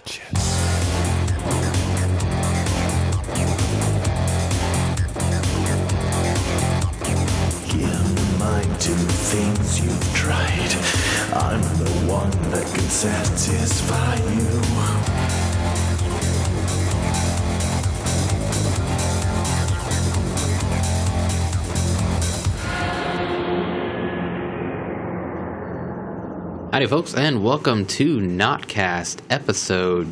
To things you've tried, I'm the one that can satisfy you. Howdy, folks, and welcome to Notcast, episode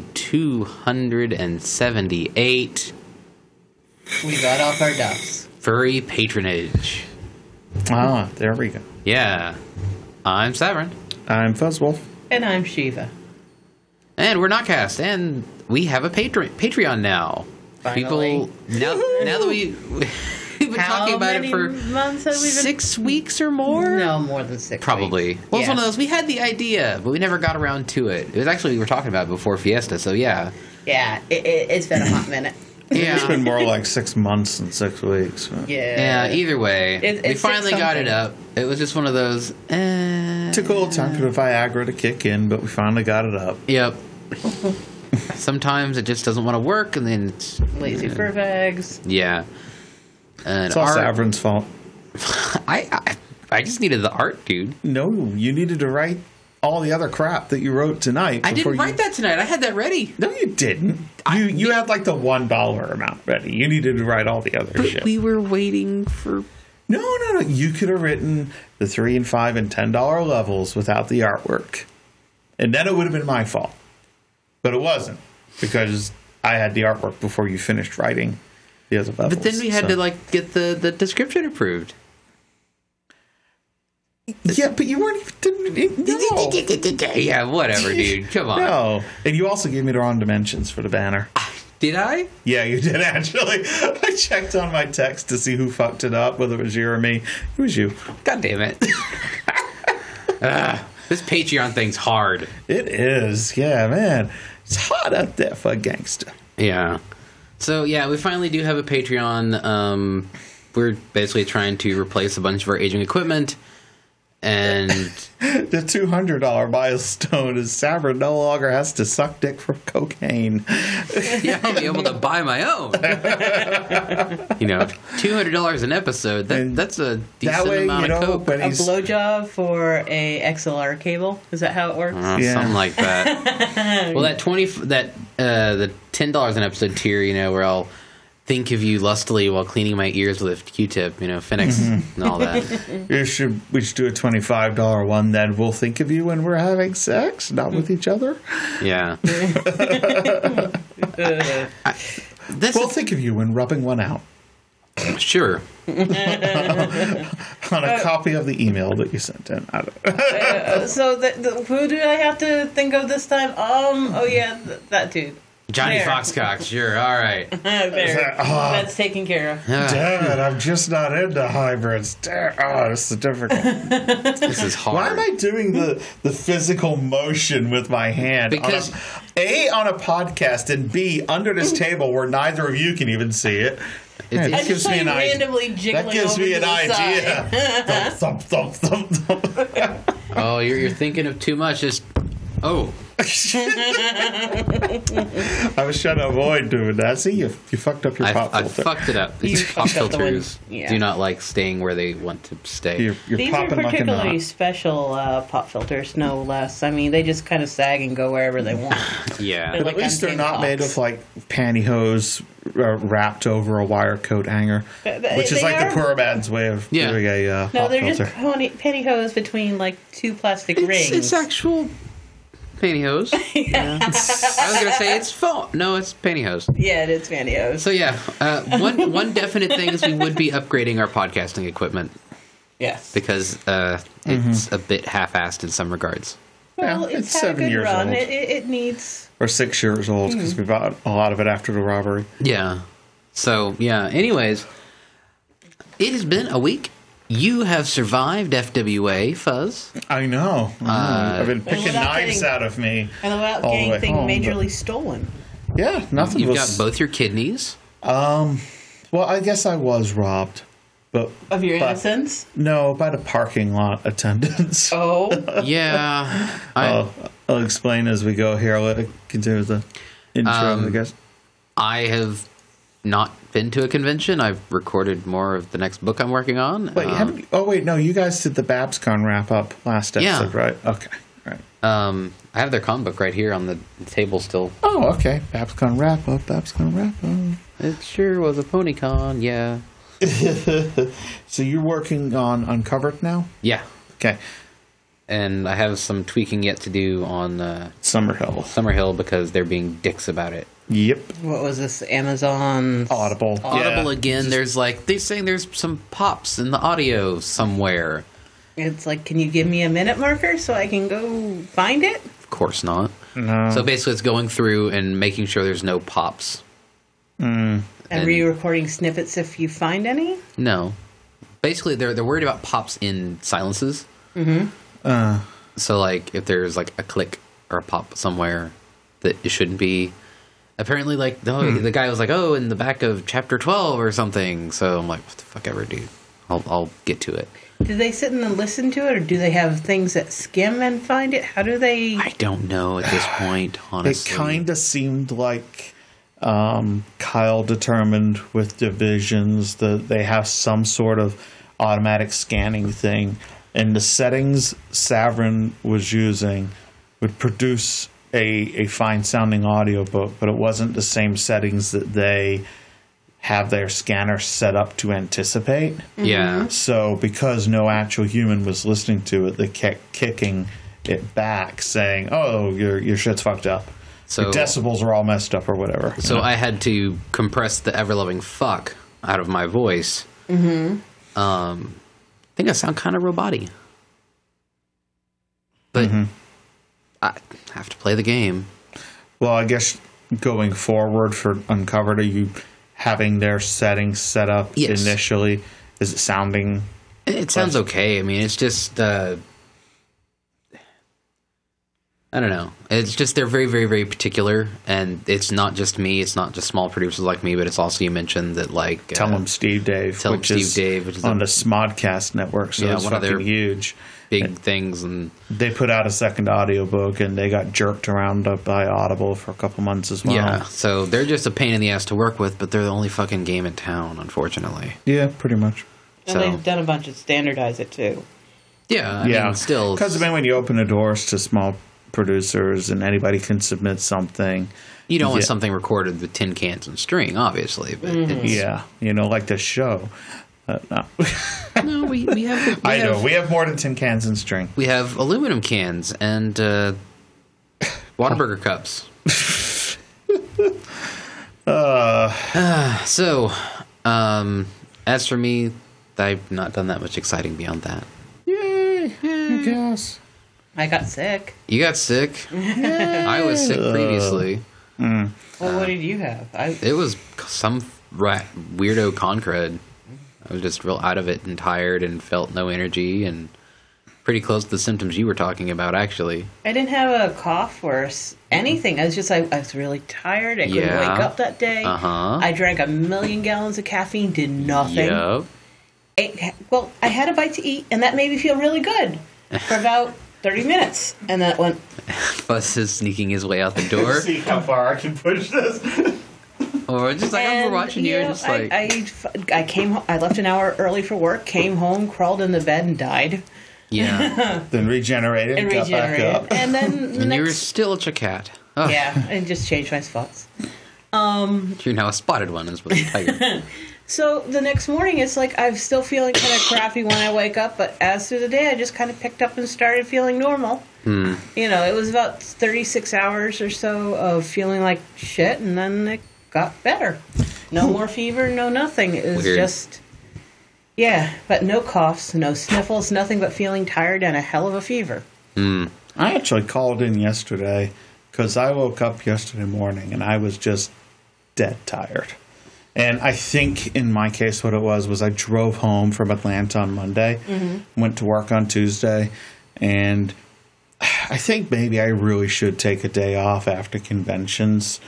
278. We got off our ducks. Furry patronage. Ah, there we go. Yeah. I'm Savrin. I'm Fuzzwolf. And I'm Shiva. And we're Notcast, and we have a Patreon now. Finally. Now that we've been talking about it for months have we been? 6 weeks or more? No, more than 6 Probably. weeks. Well, it's one of those, we had the idea, but we never got around to it. It was actually, we were talking about it before Fiesta, so yeah. Yeah, it's been a hot minute. Yeah. It's been more like 6 months than 6 weeks. Yeah, either way. It's we finally got it up. It was just one of those, Took a little time for the Viagra to kick in, but we finally got it up. Yep. Sometimes it just doesn't want to work, and then it's... Lazy fur bags. Yeah. And It's all Savrin's fault. I just needed the art, dude. No, you needed to write all the other crap that you wrote tonight. I didn't write that tonight. I had that ready. No, you didn't. You had like the $1 amount ready. You needed to write all the other But shit. we were waiting for... No. You could have written the $3 and $5 and $10 levels without the artwork. And then it would have been my fault. But it wasn't. Because I had the artwork before you finished writing the other levels. But then we had to, get the description approved. Yeah, but you weren't even... No. Yeah, whatever, dude. Come on. No. And you also gave me the wrong dimensions for the banner. Did I? Yeah, you did, actually. I checked on my text to see who fucked it up, whether it was you or me. It was you. God damn it. This Patreon thing's hard. It is. Yeah, man. It's hot out there for a gangster. Yeah. So, yeah, we finally do have a Patreon. We're basically trying to replace a bunch of our aging equipment. And the $200 milestone is Savrin no longer has to suck dick for cocaine. yeah, I'll be able to buy my own. $200 an episode. That's a decent amount of coke. A blowjob for a XLR cable. Is that how it works? Something like that. Well, the $10 an episode tier, where I'll think of you lustily while cleaning my ears with a Q-tip, Phoenix and all that. We should do a $25 one, then we'll think of you when we're having sex, not with each other. Yeah. We'll think of you when rubbing one out. Sure. On a copy of the email that you sent in. So who do I have to think of this time? That dude. Johnny Foxcox, sure, all right. That's taken care of. Damn it, I'm just not into hybrids. This is difficult. This is hard. Why am I doing the physical motion with my hand? Because on a podcast, and B, under this table where neither of you can even see it. That gives me an idea. That gives me an idea. Thump, thump, thump, thump, thump. Oh, you're thinking of too much. I was trying to avoid doing that. See, you fucked up your pop filter. I fucked it up. These pop filters do not like staying where they want to stay. These are particularly special pop filters, no less. I mean, they just kind of sag and go wherever they want. Yeah. But at least they're not made of pantyhose wrapped over a wire coat hanger, which is the poor man's way of doing a pop filter. No, they're just pantyhose between two plastic rings. It's actual pantyhose. Yeah. I was going to say it's foam. No, it's pantyhose. Yeah, it is pantyhose. So yeah, one definite thing is we would be upgrading our podcasting equipment. Yes. Because it's a bit half-assed in some regards. Well, it's had 7 years run. old. It needs... Or 6 years old, because we bought a lot of it after the robbery. Yeah. So, yeah. Anyways, it has been a week. You have survived FWA, Fuzz. I know. I've been picking knives out of me. And without getting anything majorly stolen. Yeah, nothing You've got both your kidneys. Well, I guess I was robbed. But Of your innocence? No, by the parking lot attendants. Oh. Yeah. I'll explain as we go here. I'll let it continue the intro, I guess. I have not been to a convention. I've recorded more of the next book I'm working on. Wait, no, you guys did the BabsCon wrap-up last episode, right? Okay, right. I have their comic book right here on the table still. Oh, okay. BabsCon wrap-up. It sure was a PonyCon, yeah. So you're working on Uncovered now? Yeah. Okay. And I have some tweaking yet to do on Summerhill because they're being dicks about it. Yep. What was this? Amazon? Audible Again. There's they're saying there's some pops in the audio somewhere. It's like, can you give me a minute marker so I can go find it? Of course not. No. So basically, it's going through and making sure there's no pops. And re-recording snippets if you find any? No. Basically, they're worried about pops in silences. Mm-hmm. So, if there's, a click or a pop somewhere that it shouldn't be. Apparently, the guy was in the back of chapter 12 or something. So I'm like, what the fuck ever, dude. I'll get to it. Do they sit and listen to it, or do they have things that skim and find it? How do they... I don't know at this point, honestly. It kind of seemed like Kyle determined with divisions that they have some sort of automatic scanning thing, and the settings Savrin was using would produce a fine-sounding audiobook, but it wasn't the same settings that they have their scanner set up to anticipate. Yeah. So because no actual human was listening to it, they kept kicking it back, saying, "Oh, your shit's fucked up. So your decibels are all messed up," or whatever. So I had to compress the ever-loving fuck out of my voice. Mm-hmm. I think I sound kind of roboty. But I have to play the game. Well, I guess going forward for Uncovered, are you having their settings set up initially? Is it sounding... It sounds okay. I mean, it's just... I don't know. It's just they're very, very, very particular, and it's not just me. It's not just small producers like me, but it's also, you mentioned that Tell Them Steve Dave, which is on the Smodcast network, so it's one of their huge. Big things, and they put out a second audiobook, and they got jerked around by Audible for a couple months as well. Yeah, so they're just a pain in the ass to work with, but they're the only fucking game in town, unfortunately. Yeah, pretty much. And they've done a bunch of standardize it too. Yeah, I mean, still, because when you open the doors to small producers and anybody can submit something, you don't want something recorded with tin cans and string, obviously. But like this show. No. No, we have. We have more than tin cans and string. We have aluminum cans and Whataburger cups. So, as for me, I've not done that much exciting beyond that. Yay! I guess. I got sick. You got sick. I was sick previously. Well, what did you have? It was some weirdo concred. I was just real out of it and tired and felt no energy and pretty close to the symptoms you were talking about, actually. I didn't have a cough or anything. I was just I was really tired. I couldn't wake up that day. I drank 1,000,000 gallons of caffeine, did nothing. Yep. I had a bite to eat, and that made me feel really good for about 30 minutes. And then it went... Fuss is sneaking his way out the door. See how far I can push this. Or just I'm watching you, just I came home, I left an hour early for work, came home, crawled in the bed, and died. Yeah. Then regenerated and got back up. And then and you were still a cat. Oh. Yeah, and just changed my spots. You're now a spotted one, as with a tiger. So the next morning, it's like I'm still feeling kind of crappy when I wake up, but as through the day, I just kind of picked up and started feeling normal. It was about 36 hours or so of feeling like shit, and then it got better. No more fever, no nothing. It was just, but no coughs, no sniffles, nothing but feeling tired and a hell of a fever. I actually called in yesterday because I woke up yesterday morning and I was just dead tired. And I think in my case what it was I drove home from Atlanta on Monday, went to work on Tuesday, and I think maybe I really should take a day off after conventions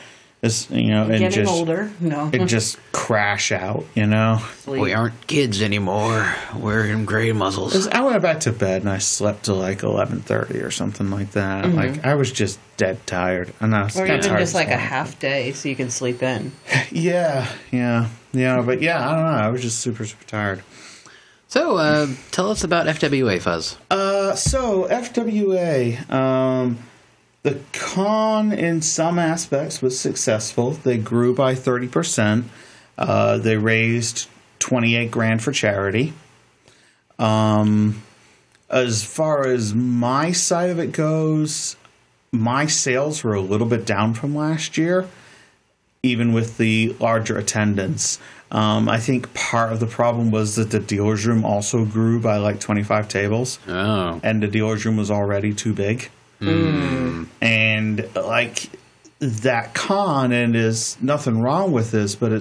and Getting just older. No. it just crash out, you know. We aren't kids anymore. We're in gray muzzles. 'Cause I went back to bed and I slept till like 11:30 or something like that. Mm-hmm. Like I was just dead tired, and I was Or kinda even tired just this like a morning. half day so you can sleep in. Yeah. But yeah, I don't know. I was just super tired. So, tell us about FWA, Fuzz. So FWA, the con in some aspects was successful. They grew by 30%. They raised $28,000 for charity. As far as my side of it goes, my sales were a little bit down from last year, even with the larger attendance. I think part of the problem was that the dealer's room also grew by like 25 tables. Oh. And the dealer's room was already too big. And like that con, and there's nothing wrong with this, but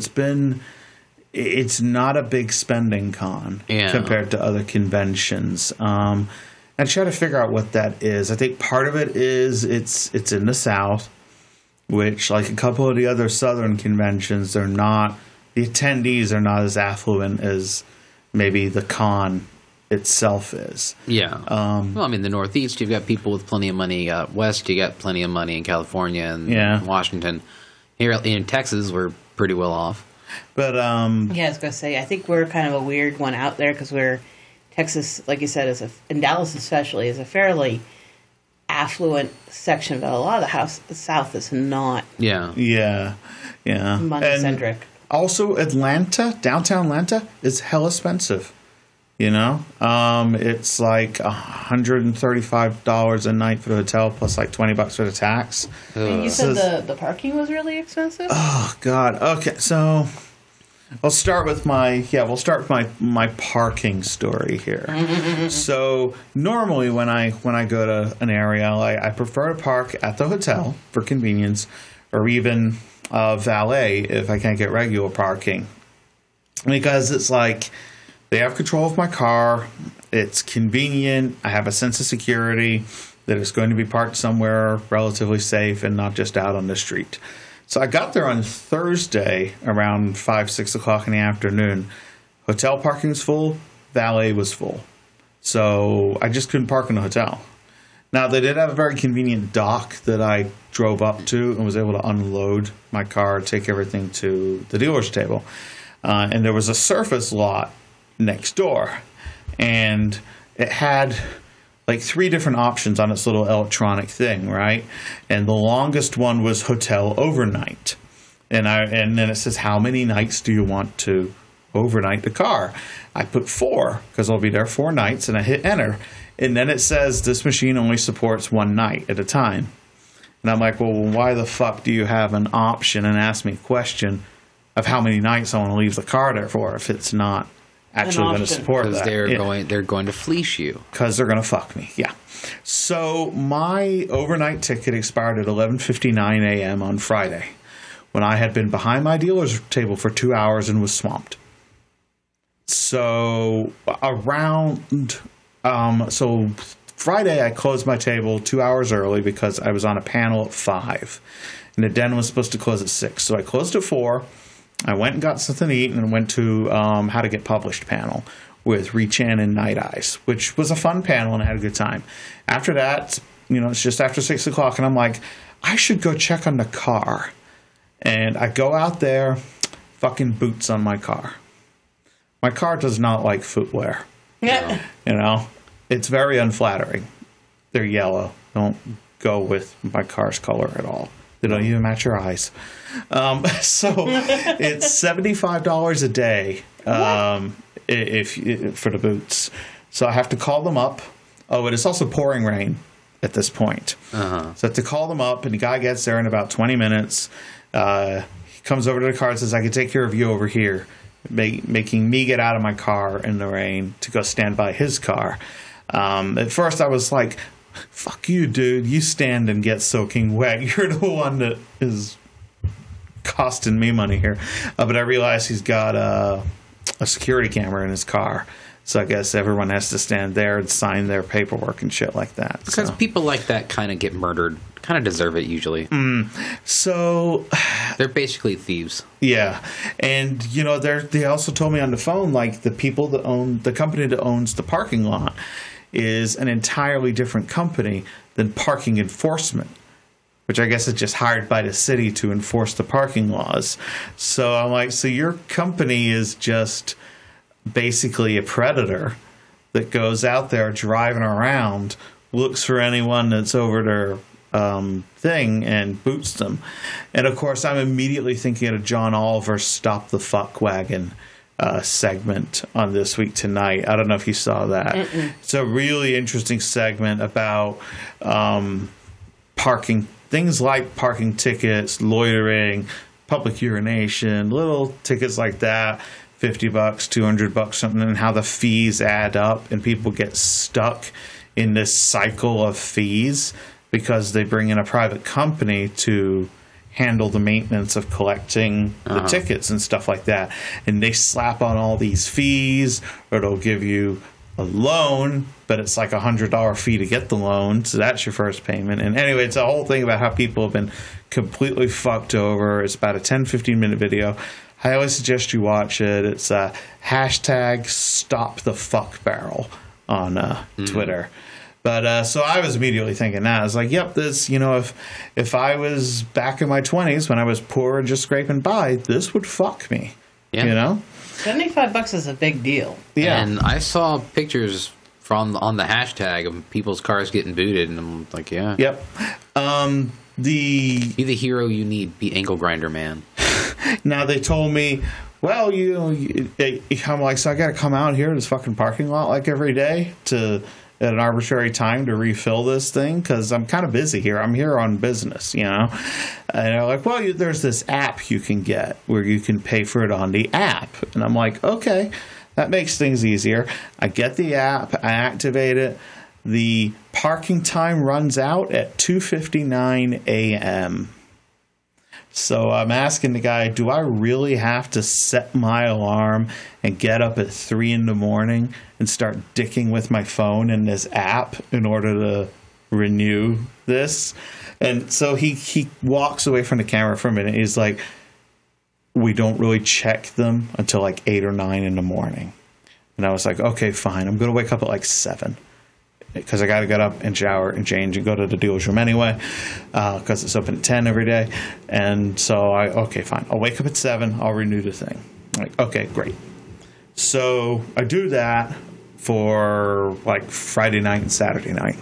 it's not a big spending con compared to other conventions. And try to figure out what that is. I think part of it is it's in the South, which like a couple of the other Southern conventions, the attendees are not as affluent as maybe the con itself is. Yeah. Well, I mean, the Northeast, you've got people with plenty of money. West, you got plenty of money in California and Washington. Here in Texas, we're pretty well off. But Yeah, I was going to say, I think we're kind of a weird one out there because Texas, like you said, and Dallas especially, is a fairly affluent section, but a lot of the South is not yeah. money-centric. And also, downtown Atlanta is hell expensive. You know, it's like $135 a night for the hotel plus like $20 for the tax. And you said the parking was really expensive? Oh God. Okay, so I'll start with my parking story here. So normally when I go to an area, I prefer to park at the hotel for convenience, or even valet if I can't get regular parking, because it's like they have control of my car. It's convenient. I have a sense of security that it's going to be parked somewhere relatively safe and not just out on the street. So I got there on Thursday around 5-6 o'clock in the afternoon. Hotel parking was full. Valet was full. So I just couldn't park in the hotel. Now, they did have a very convenient dock that I drove up to and was able to unload my car, take everything to the dealer's table. And there was a surface lot next door. And it had like 3 different options on its little electronic thing, right? And the longest one was hotel overnight. And then it says, how many nights do you want to overnight the car? I put 4 because I'll be there 4 nights, and I hit enter. And then it says this machine only supports 1 night at a time. And I'm like, well, why the fuck do you have an option and ask me a question of how many nights I want to leave the car there for if it's not actually going to support that? Because they're going to fleece you. Because they're going to fuck me, yeah. So my overnight ticket expired at 11:59 a.m. on Friday, when I had been behind my dealer's table for 2 hours and was swamped. So so Friday I closed my table 2 hours early because I was on a panel at 5, and the den was supposed to close at 6. So I closed at 4. I went and got something to eat and went to How to Get Published panel with Rechan and Night Eyes, which was a fun panel, and I had a good time. After that, it's just after 6 o'clock, and I'm like, I should go check on the car. And I go out there, fucking boots on my car. My car does not like footwear. Yeah. It's very unflattering. They're yellow. Don't go with my car's color at all. They don't even match your eyes. So it's $75 a day for the boots. So I have to call them up. Oh, and it's also pouring rain at this point. So I have to call them up, and the guy gets there in about 20 minutes. He comes over to the car and says, I can take care of you over here, making me get out of my car in the rain to go stand by his car. At first I was like, fuck you, dude. You stand and get soaking wet. You're the one that is costing me money here. But I realized he's got a security camera in his car. So I guess everyone has to stand there and sign their paperwork and shit like that. Because people like that kind of get murdered. Kind of deserve it usually. So They're basically thieves. Yeah, and they also told me on the phone, like, the people that own the company that owns the parking lot is an entirely different company than parking enforcement, which I guess is just hired by the city to enforce the parking laws. So I'm like, so your company is just basically a predator that goes out there driving around, looks for anyone that's over their thing and boots them. And of course, I'm immediately thinking of John Oliver's Stop the Fuck Wagon segment on This Week Tonight. I don't know if you saw that. It's a really interesting segment about parking, things like parking tickets, loitering, public urination, little tickets like that, $50, $200, something, and how the fees add up and people get stuck in this cycle of fees because they bring in a private company to handle the maintenance of collecting the tickets and stuff like that. And they slap on all these fees, or they'll give you a loan, but it's like $100 fee to get the loan, so that's your first payment. And anyway, it's a whole thing about how people have been completely fucked over. It's about a 10-15 minute video. I always suggest you watch it. It's hashtag Stop the Fuck Barrel on Twitter. But so I was immediately thinking that. I was like, yep, this, if I was back in my 20s when I was poor and just scraping by, this would fuck me. Yeah. $75 is a big deal. Yeah. And I saw pictures on the hashtag of people's cars getting booted, and I'm like, yeah. Yep. Be the hero you need. Be Angle Grinder Man. Now they told me, well, I'm like, so I got to come out here to this fucking parking lot like every day at an arbitrary time to refill this thing because I'm kind of busy here. I'm here on business, And they're like, well, there's this app you can get where you can pay for it on the app. And I'm like, okay, that makes things easier. I get the app, I activate it. The parking time runs out at 2:59 a.m. So I'm asking the guy, do I really have to set my alarm and get up at 3 in the morning and start dicking with my phone in this app in order to renew this? And so he walks away from the camera for a minute. He's like, we don't really check them until like 8 or 9 in the morning. And I was like, okay, fine. I'm going to wake up at like 7. Because I got to get up and shower and change and go to the dealer's room anyway, because it's open at 10 every day. And so okay, fine. I'll wake up at 7. I'll renew the thing. I'm like, okay, great. So I do that for like Friday night and Saturday night.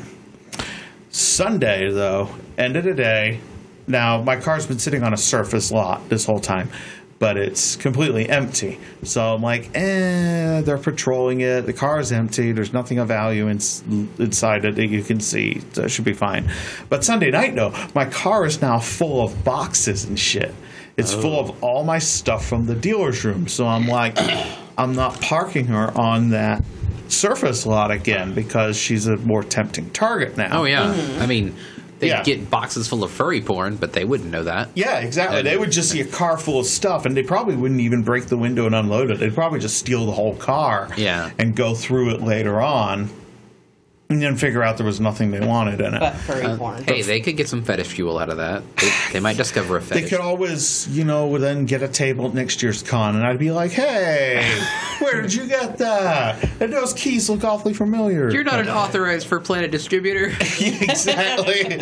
Sunday, though, end of the day. Now, my car's been sitting on a surface lot this whole time, but it's completely empty. So I'm like, they're patrolling it. The car is empty. There's nothing of value inside it that you can see. So it should be fine. But Sunday night, though, my car is now full of boxes and shit. It's full of all my stuff from the dealer's room. So I'm like, I'm not parking her on that surface lot again because she's a more tempting target now. Oh, yeah. I mean, they'd get boxes full of furry porn, but they wouldn't know that. Yeah, exactly. They would just see a car full of stuff, and they probably wouldn't even break the window and unload it. They'd probably just steal the whole car and go through it later on and then figure out there was nothing they wanted in it. But furry porn. Hey, they could get some fetish fuel out of that. They might discover a fetish. They could always, then get a table at next year's con, and I'd be like, hey, where did you get that? And those keys look awfully familiar. You're not an authorized for Planet distributor. Exactly.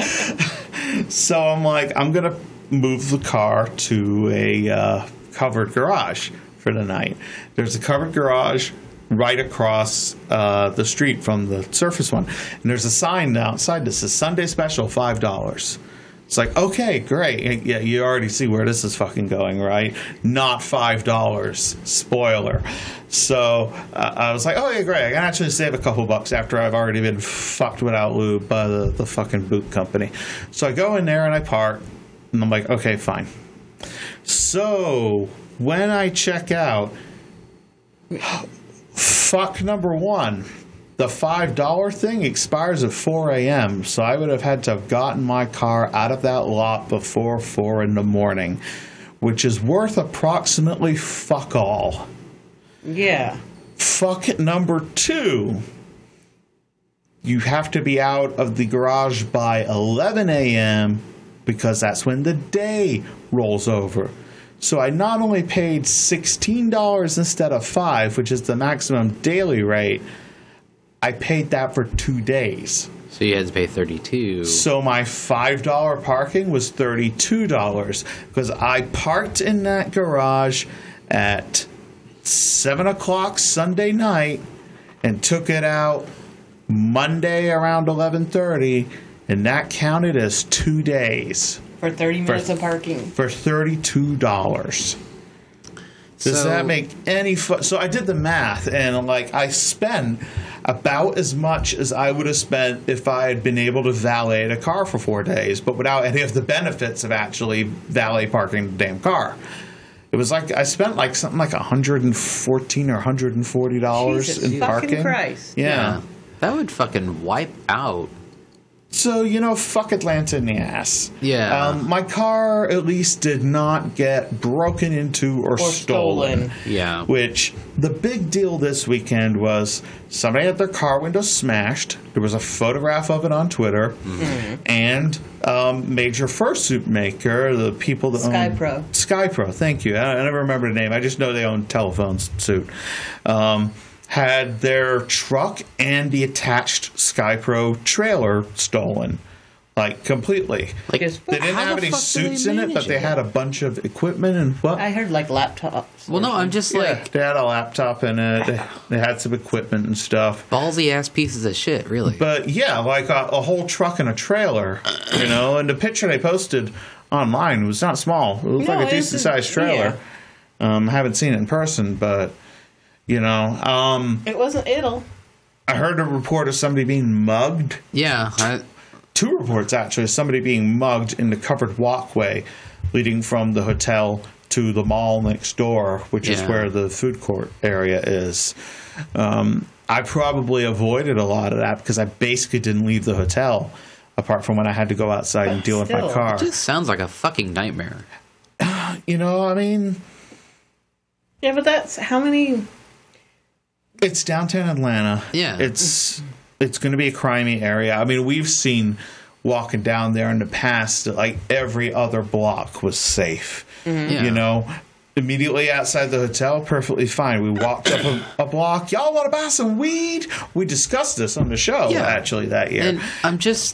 So I'm like, I'm going to move the car to a covered garage for the night. There's a covered garage right across the street from the surface one. And there's a sign outside that says Sunday special, $5. It's like, okay, great. Yeah, you already see where this is fucking going, right? Not $5. Spoiler. So I was like, oh, yeah, great. I can actually save a couple bucks after I've already been fucked without lube by the fucking boot company. So I go in there and I park. And I'm like, okay, fine. So when I check out, fuck number one. The $5 thing expires at 4 a.m., so I would have had to have gotten my car out of that lot before 4 in the morning, which is worth approximately fuck all. Yeah. Fuck number two. You have to be out of the garage by 11 a.m. because that's when the day rolls over. So I not only paid $16 instead of $5, which is the maximum daily rate, I paid that for 2 days. So you had to pay $32. So my $5 parking was $32 because I parked in that garage at 7 o'clock Sunday night and took it out Monday around 11:30, and that counted as 2 days. For 30 minutes of parking. For $32. Does that make any So I did the math, and like I spent about as much as I would have spent if I had been able to valet a car for 4 days, but without any of the benefits of actually valet parking the damn car. It was like I spent like something like $114 or $140 Jesus in parking. fucking Christ. Yeah. That would fucking wipe out. So, fuck Atlanta in the ass. Yeah. My car at least did not get broken into or stolen. Yeah. Which, the big deal this weekend was somebody had their car window smashed. There was a photograph of it on Twitter. Mm-hmm. And major fursuit maker, the people that Skypro. Skypro, thank you. I never remember the name. I just know they own Telephone Suit. Had their truck and the attached Skypro trailer stolen. Like, completely. Like, They didn't have any suits in it, but they had a bunch of equipment and what? I heard like laptops. Well, no, I'm just Yeah, like they had a laptop in it. They had some equipment and stuff. ballsy ass pieces of shit, really. But yeah, like a whole truck and a trailer, and the picture they posted online was not small. It looked like a decent sized trailer. Yeah. Haven't seen it in person, but It wasn't It'll. I heard a report of somebody being mugged. Yeah. 2 reports actually, of somebody being mugged in the covered walkway leading from the hotel to the mall next door, which is where the food court area is. I probably avoided a lot of that because I basically didn't leave the hotel apart from when I had to go outside and deal with my Still. car. It just sounds like a fucking nightmare. I mean, Yeah, but that's how many. it's downtown Atlanta. Yeah. It's going to be a crimey area. I mean, we've seen walking down there in the past that like every other block was safe. Yeah. Immediately outside the hotel, perfectly fine. We walked up a block. Y'all want to buy some weed? We discussed this on the show actually that year. And I'm just,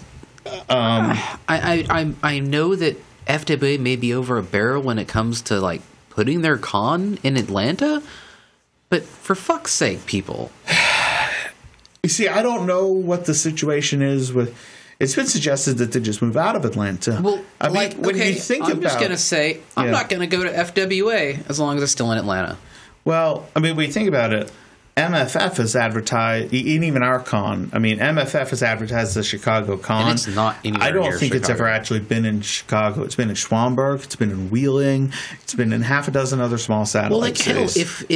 I know that FWA may be over a barrel when it comes to like putting their con in Atlanta, but for fuck's sake, people. You see, I don't know what the situation is with. It's been suggested that they just move out of Atlanta. Well, I mean, when you think I'm about, just gonna say I'm not gonna go to FWA as long as it's still in Atlanta. Well, I mean, when you think about it, MFF has advertised, and even our con. I mean, MFF has advertised the Chicago con. And it's not anywhere I don't near think it's Chicago. ever actually been in Chicago. It's been in Schwamberg. It's been in Wheeling. It's been in half a dozen other small satellite Well, like hell, cities.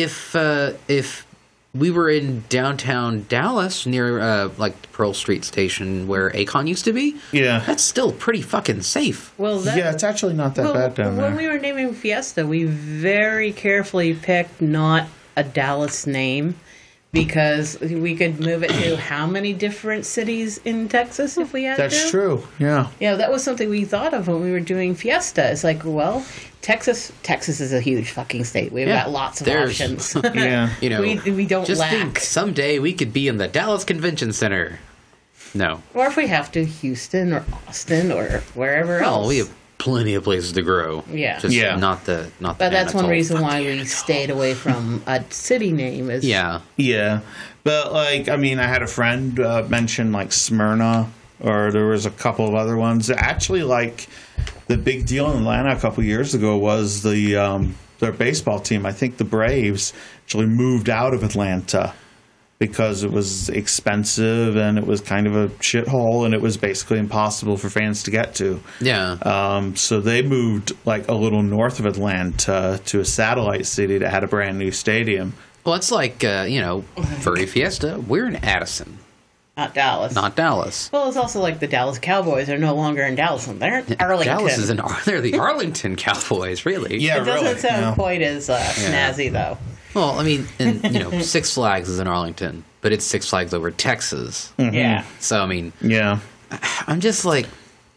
if we were in downtown Dallas near like the Pearl Street station where Akon used to be, Yeah. that's still pretty fucking safe. Well, Yeah, it's actually not that bad down there. When we were naming Fiesta, we very carefully picked not a Dallas name because we could move it to how many different cities in Texas if we had to. That's true. Yeah. Yeah, that was something we thought of when we were doing Fiesta. It's like, well, Texas is a huge fucking state. We've got lots of there's- options. Yeah. We don't just lack. think someday we could be in the Dallas Convention Center. No. Or if we have to, Houston or Austin or wherever else. Oh, we have plenty of places to grow. Yeah. Just Yeah. not the But that's one Anatole. reason why we stayed away from a city name. Is Yeah. Yeah. But, like, I mean, I had a friend mention, like, Smyrna, or there was a couple of other ones. Actually, like, the big deal in Atlanta a couple years ago was their baseball team. I think the Braves actually moved out of Atlanta because it was expensive and it was kind of a shithole and it was basically impossible for fans to get to. Yeah. So they moved, like, a little north of Atlanta to a satellite city that had a brand new stadium. Well, it's like, Furry Fiesta. We're in Addison, not Dallas. not Dallas. Well, it's also like the Dallas Cowboys are no longer in Dallas. They're in Arlington. Dallas is they're the Arlington Cowboys, really. Yeah, It doesn't really. sound Yeah. quite as snazzy, though. Well, I mean, and, Six Flags is in Arlington, but it's Six Flags over Texas. Yeah. So, I mean, Yeah. I'm just like,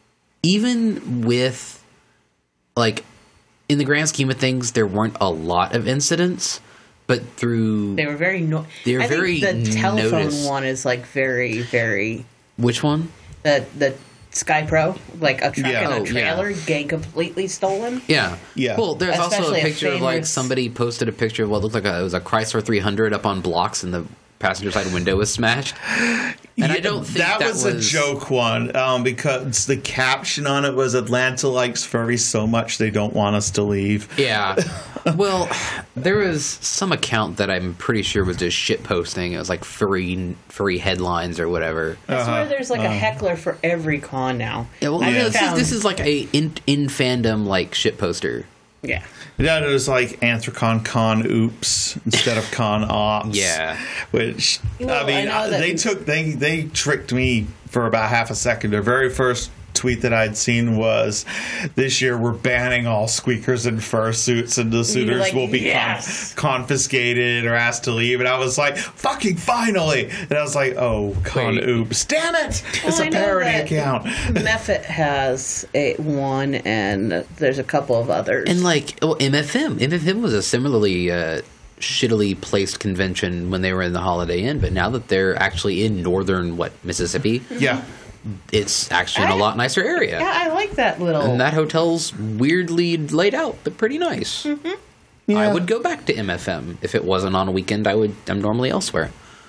even with, like, in the grand scheme of things, there weren't a lot of incidents, but through... They were very... They're I very think the telephone noticed. one is, like, very, very... Which one? The Sky Pro, like a truck Yeah. and Oh, a trailer, getting completely stolen. Yeah. Yeah. Well, there's also Especially a a picture of, like, famous- somebody posted a picture of what looked like it was a Chrysler 300 up on blocks and the passenger side window was smashed. And I don't think that was a joke one, because the caption on it was Atlanta likes furries so much they don't want us to leave. Yeah. Well, there was some account that I'm pretty sure was just shit posting. It was like furry headlines or whatever. I swear there's like a heckler for every con now. Yeah, well, I no, found- this is like a in fandom like shit poster. Yeah. Yeah, it was like Anthrocon Con Oops instead of Con Ops. Yeah. Which, Well, I mean, I know that- they tricked me for about half a second. Their very first tweet that I'd seen was, this year we're banning all squeakers in fursuits and the suitors like, will be yes. confiscated or asked to leave. And I was like, fucking finally! And I was like, oh, Con Wait. Oops. Damn it! It's Well, a I know parody that account. Mephit has one, and there's a couple of others. And like, oh, MFM was a similarly shittily placed convention when they were in the Holiday Inn, but now that they're actually in northern Mississippi, Yeah. it's actually in a lot nicer area. yeah, I like that little. And that hotel's weirdly laid out, but pretty nice. Yeah. I would go back to MFM if it wasn't on a weekend. I'm normally elsewhere.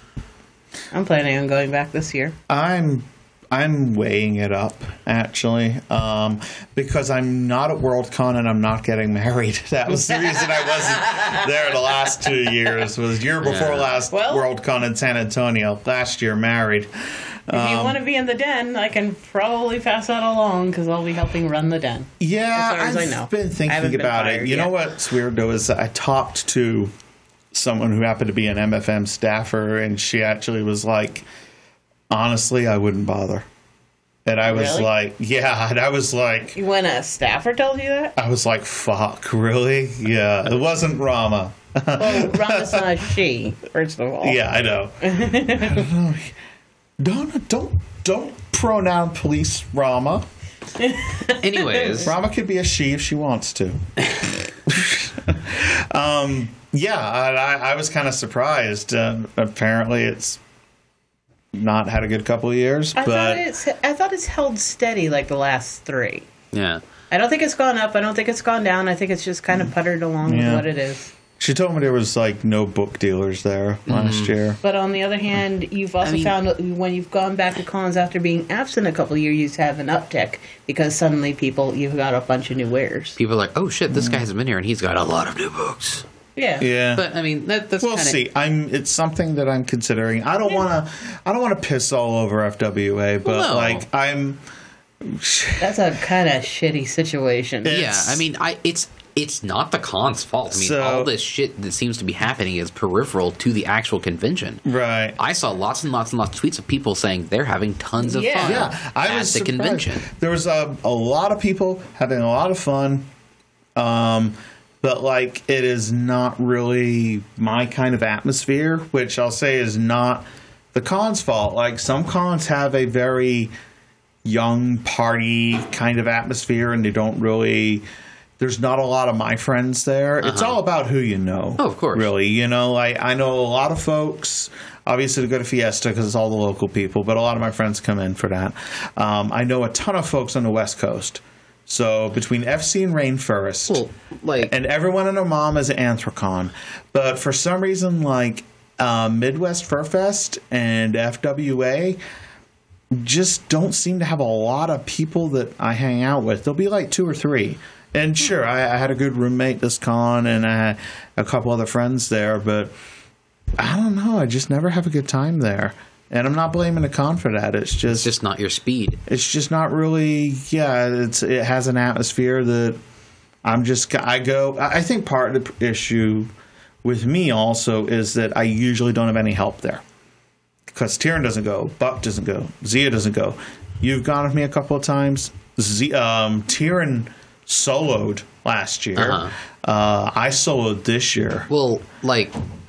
I'm planning on going back this year. I'm weighing it up actually, because I'm not at Worldcon and I'm not getting married. That was the reason I wasn't there the last 2 years. Was year before last Well- Worldcon in San Antonio. Last year married. If you want to be in the den, I can probably pass that along because I'll be helping run the den. Yeah, As far as I I've know. been I haven't thinking been about it. hired You know yet. what's weird though is I talked to someone who happened to be an MFM staffer, and she actually was like, honestly, I wouldn't bother. And I was Really? like, yeah, and I was like, When a staffer told you that? I was like, fuck, really? Yeah, it wasn't Rama. Well, Rama's not a she, first of all. Yeah, I know. I don't know. Don't pronoun police Rama. Anyways, Rama could be a she if she wants to. Yeah, I was kind of surprised. Apparently, it's not had a good couple of years, I but thought it's held steady like the last three. yeah. I don't think it's gone up. I don't think it's gone down. I think it's just kind of puttered along Yeah. with what it is. she told me there was like no book dealers there last year. But on the other hand, you've also found that when you've gone back to cons after being absent a couple of years, you have an uptick because suddenly you've got a bunch of new wares. People are like, oh shit, this guy hasn't been here and he's got a lot of new books. Yeah. Yeah, But I mean, that's we'll kinda, see. It's something that I'm considering. I don't want to piss all over FWA, but Well, no. like I'm. That's a kind of shitty situation. Yeah, It's- I mean, it's not the con's fault. I mean, So- all this shit that seems to be happening is peripheral to the actual convention. Right. I saw lots and lots and lots of tweets of people saying they're having tons of Yeah. fun Yeah, I at was the surprised. convention. There was a lot of people having a lot of fun, but like it is not really my kind of atmosphere, which I'll say is not the con's fault. Like some cons have a very young party kind of atmosphere, and they don't really. There's not a lot of my friends there. It's all about who you know. Oh, of course. Really, you know, like I know a lot of folks. Obviously, to go to Fiesta because it's all the local people, but a lot of my friends come in for that. I know a ton of folks on the West Coast. So between FC and Rainforest, Well, like, and everyone and their mom is Anthrocon, but for some reason, like Midwest Fur Fest and FWA just don't seem to have a lot of people that I hang out with. There'll be like 2 or 3. And sure, I had a good roommate this con, and I had a couple other friends there, but I don't know. I just never have a good time there. And I'm not blaming the con for that. It's just not your speed. it's just not really. Yeah, it has an atmosphere that I go. I think part of the issue with me also is that I usually don't have any help there because Tyrion doesn't go, Buck doesn't go, Zia doesn't go. You've gone with me a couple of times. Tyrion soloed last year. I soloed this year. Well, like,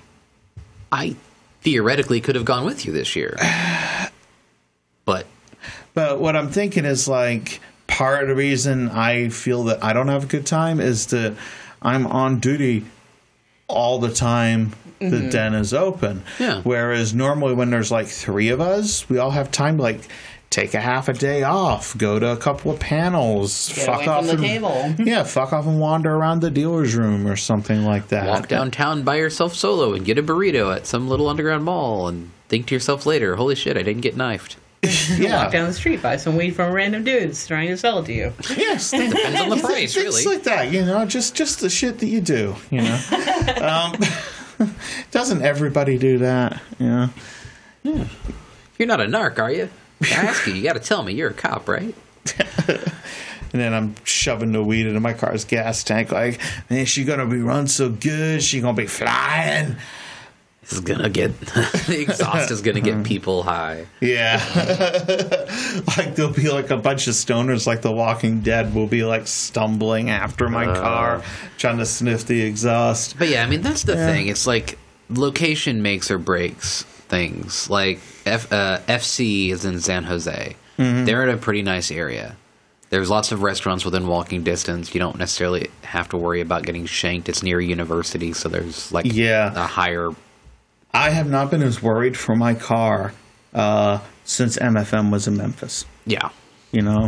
I theoretically could have gone with you this year. But But what I'm thinking is like part of the reason I feel that I don't have a good time is that I'm on duty all the time the den is open. Yeah. Whereas normally when there's like 3 of us, we all have time to like take a half a day off, go to a couple of panels, Get fuck away off from the and, table. Yeah, fuck off and wander around the dealer's room or something like that. Walk downtown by yourself solo and get a burrito at some little underground mall and think to yourself later, holy shit, I didn't get knifed. Yeah. Walk down the street, buy some weed from random dudes trying to sell it to you. Yes, Depends on the price, things really. like that, you know, just the shit that you do, you know. Doesn't everybody do that, you know? You're not a narc, are you? I ask you, you got to tell me you're a cop, right? And then I'm shoving the weed into my car's gas tank like, man, she gonna be run so good, she gonna be flying. This is gonna get the exhaust is gonna get people high. Yeah. Like there'll be like a bunch of stoners like The Walking Dead will be like stumbling after my car trying to sniff the exhaust. But yeah, I mean that's the thing. It's like location makes or breaks things. Like FC is in San Jose. They're in a pretty nice area. There's lots of restaurants within walking distance. You don't necessarily have to worry about getting shanked. It's near a university, so there's like a higher. I have not been as worried for my car since MFM was in Memphis. Yeah. You know?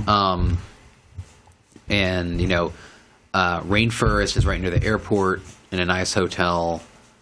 And, you know, Rainforest is right near the airport in a nice hotel.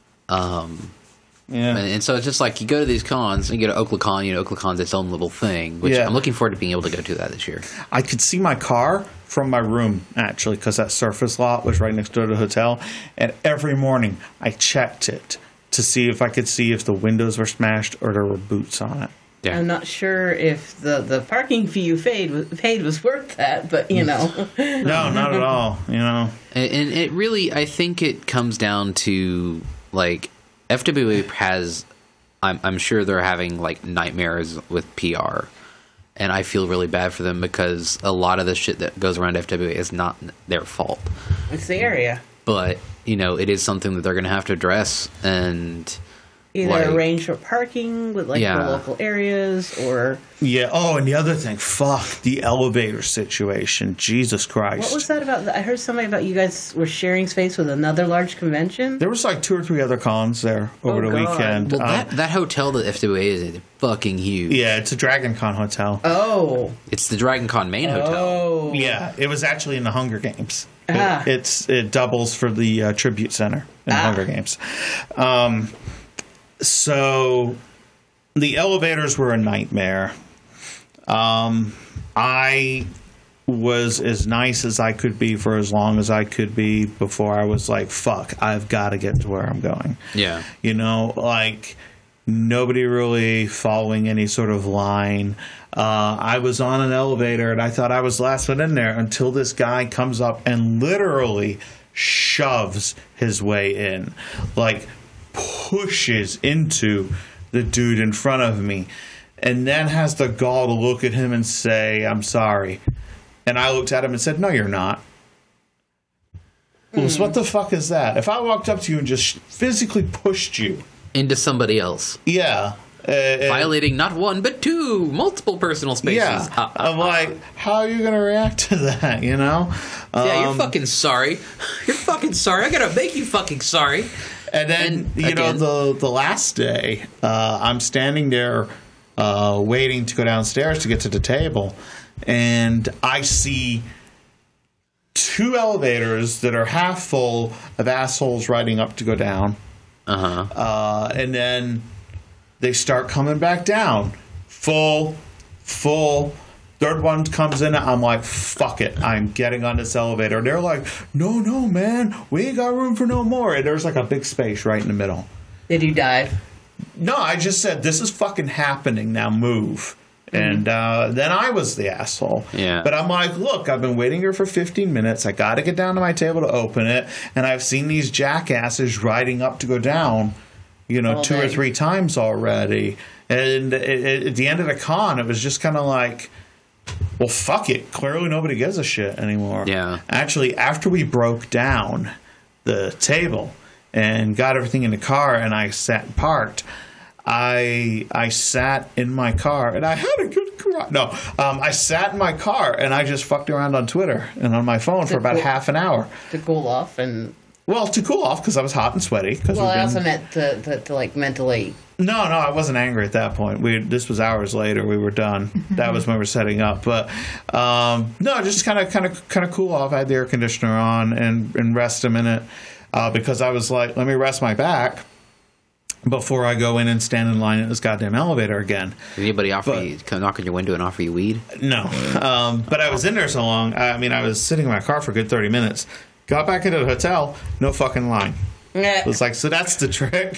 And so it's just like you go to these cons, and you go to OaklaCon, you know, OaklaCon's its own little thing, which I'm looking forward to being able to go to that this year. I could see my car from my room, actually, because that surface lot was right next door to the hotel. And every morning I checked it to see if I could see if the windows were smashed or there were boots on it. Yeah. I'm not sure if the parking fee you paid was worth that, but, you know. No, not at all, you know. And it really, I think it comes down to, like, FWA has, I'm sure they're having, like, nightmares with PR. And I feel really bad for them because a lot of the shit that goes around FWA is not their fault. It's the area. But, you know, it is something that they're going to have to address and... Either arrange for parking with, like, the local areas, or... Yeah, oh, and the other thing, fuck, the elevator situation. Jesus Christ. What was that about? I heard something about you guys were sharing space with another large convention? There was like 2 or 3 other cons there over the weekend. Well, that hotel that FWA is fucking huge. Yeah, it's a Dragon Con hotel. Oh. It's the Dragon Con main hotel. Oh. Yeah, it was actually in the Hunger Games. Ah. It doubles for the Tribute Center in the Hunger Games. So the elevators were a nightmare. I was as nice as I could be for as long as I could be before I was like, fuck, I've got to get to where I'm going. Yeah. You know, like nobody really following any sort of line. I was on an elevator and I thought I was the last one in there until this guy comes up and literally shoves his way in. Like, pushes into the dude in front of me and then has the gall to look at him and say, I'm sorry. And I looked at him and said, no, you're not. Well, so what the fuck is that? If I walked up to you and just physically pushed you into somebody else. Yeah. Violating not one, but 2 multiple personal spaces. Yeah. I'm like, how are you going to react to that, you know? Yeah, you're fucking sorry. You're fucking sorry. I got to make you fucking sorry. And then, you know, the last day, I'm standing there waiting to go downstairs to get to the table, and I see 2 elevators that are half full of assholes riding up to go down. And then they start coming back down. Full. Third one comes in, I'm like, fuck it, I'm getting on this elevator. And they're like, no, man, we ain't got room for no more. And there's like a big space right in the middle. Did you dive? No, I just said, this is fucking happening, now move. And then I was the asshole. Yeah. But I'm like, look, I've been waiting here for 15 minutes. I got to get down to my table to open it. And I've seen these jackasses riding up to go down, you know, 2 or 3 times already. And at the end of the con, it was just kind of like, well, fuck it. Clearly nobody gives a shit anymore. Yeah. Actually, after we broke down the table and got everything in the car and I sat parked, I sat in my car and I had a good No, I sat in my car and I just fucked around on Twitter and on my phone for about half an hour. To cool off and... Well, to cool off because I was hot and sweaty. Well, I also meant to like mentally... No, I wasn't angry at that point. This was hours later. We were done. That was when we were setting up. But no, just kind of cool off. I had the air conditioner on and rest a minute because I was like, let me rest my back before I go in and stand in line at this goddamn elevator again. Did anybody come knock on your window and offer you weed? No, but I was in there so long. I mean, I was sitting in my car for a good 30 minutes. Got back into the hotel, no fucking line. It was like, so that's the trick.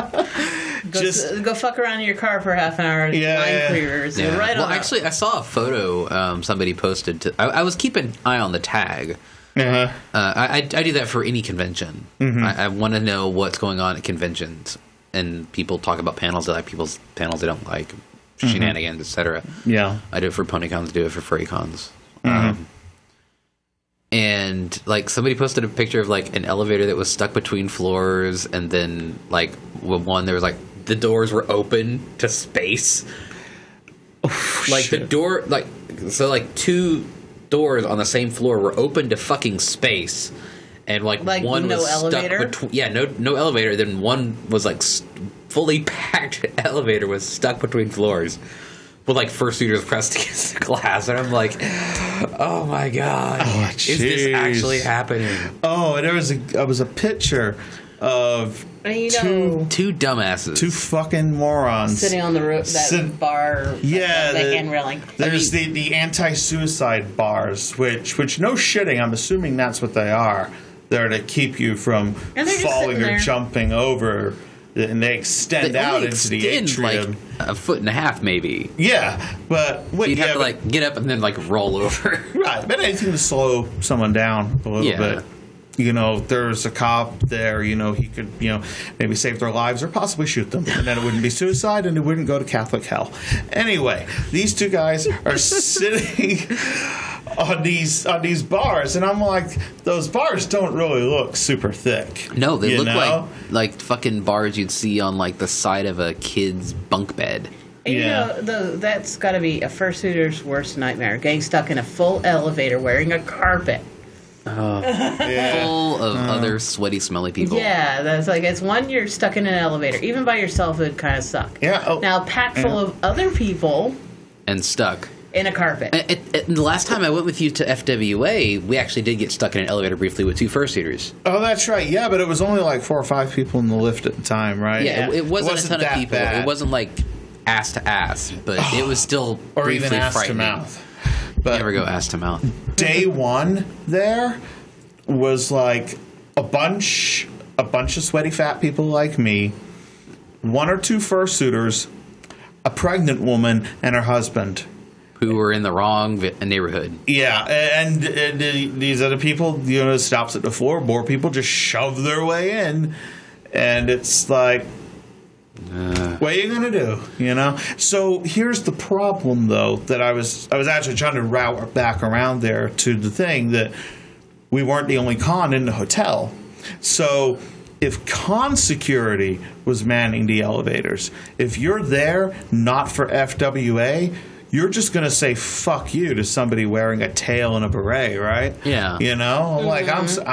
Go fuck around in your car for half an hour. Line clearers. Yeah. Right well, on actually, I saw a photo somebody posted. I was keeping an eye on the tag. Uh-huh. I do that for any convention. Mm-hmm. I want to know what's going on at conventions. And people talk about panels they like, people's panels they don't like, shenanigans, etc. Yeah. I do it for PonyCons, do it for FurryCons. And like somebody posted a picture of like an elevator that was stuck between floors, and then like one there was like the doors were open to space. Like shit. the door, like so, like two doors on the same floor were open to fucking space, and like one no was elevator? stuck between. Yeah, no elevator. Then one was like fully packed elevator was stuck between floors. With like fursuiters pressed against the glass, and I'm like, "Oh my god, is this actually happening?" Oh, and there was a picture of two dumbasses, two fucking morons sitting on the roof bar. Yeah, the hand railing. There's the anti-suicide bars, which no shitting. I'm assuming that's what they are. They're to keep you from falling or jumping over. And they extend out into the atrium. Like a foot and a half, maybe. Yeah, but so you'd have to like get up and then like roll over. Right, but anything to slow someone down a little bit. You know, if there's a cop there, you know, he could, you know, maybe save their lives or possibly shoot them. And then it wouldn't be suicide and it wouldn't go to Catholic hell. Anyway, these two guys are sitting on these bars, and I'm like, those bars don't really look super thick. No, they look like fucking bars you'd see on like the side of a kid's bunk bed. You know, that's got to be a fursuiter's worst nightmare, getting stuck in a full elevator wearing a carpet. Full of other sweaty, smelly people. Yeah, that's like, it's one, you're stuck in an elevator. Even by yourself, it would kind of suck. Yeah. Now, packed full of other people. And stuck. In a carpet. The last time I went with you to FWA, we actually did get stuck in an elevator briefly with two fursuiters. Oh, that's right. Yeah, but it was only like 4 or 5 people in the lift at the time, right? Yeah, it wasn't a ton of people. Bad. It wasn't like ass to ass, but it was still or briefly even ass frightening. to mouth. But never go ass to mouth. Day one there was like a bunch of sweaty fat people like me, 1 or 2 fursuiters, a pregnant woman, and her husband. Who were in the wrong neighborhood. Yeah, and these other people, you know, stops at the floor. More people just shove their way in, and it's like, what are you gonna do? You know. So here's the problem, though, that I was actually trying to route back around there to the thing that we weren't the only con in the hotel. So if con security was manning the elevators, if you're there not for FWA, you're just going to say fuck you to somebody wearing a tail and a beret, right? Yeah. You know? Like,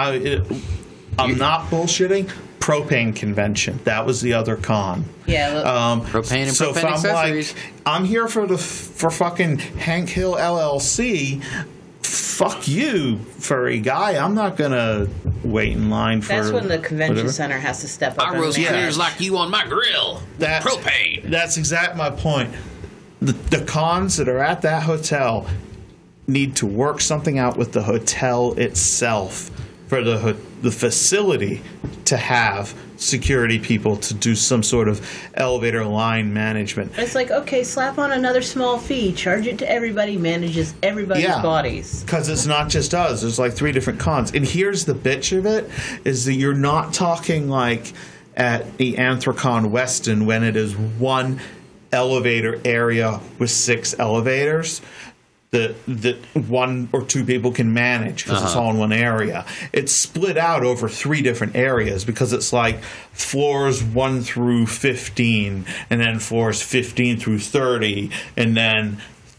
I'm not bullshitting. Propane convention. That was the other con. Yeah. Propane and so propane if I'm accessories. like, I'm here for fucking Hank Hill LLC, fuck you, furry guy. I'm not going to wait in line for... That's when the convention center has to step up. I roast critters like you on my grill. Propane. That's exactly my point. The cons that are at that hotel need to work something out with the hotel itself for the facility to have security people to do some sort of elevator line management. It's like, okay, slap on another small fee, charge it to everybody, manages everybody's bodies. Because it's not just us. There's like 3 different cons. And here's the bitch of it, is that you're not talking like at the Anthrocon Weston when it is one elevator area with 6 elevators that 1 or 2 people can manage because it's all in one area. It's split out over 3 different areas because it's like floors 1 through 15, and then floors 15 through 30, and then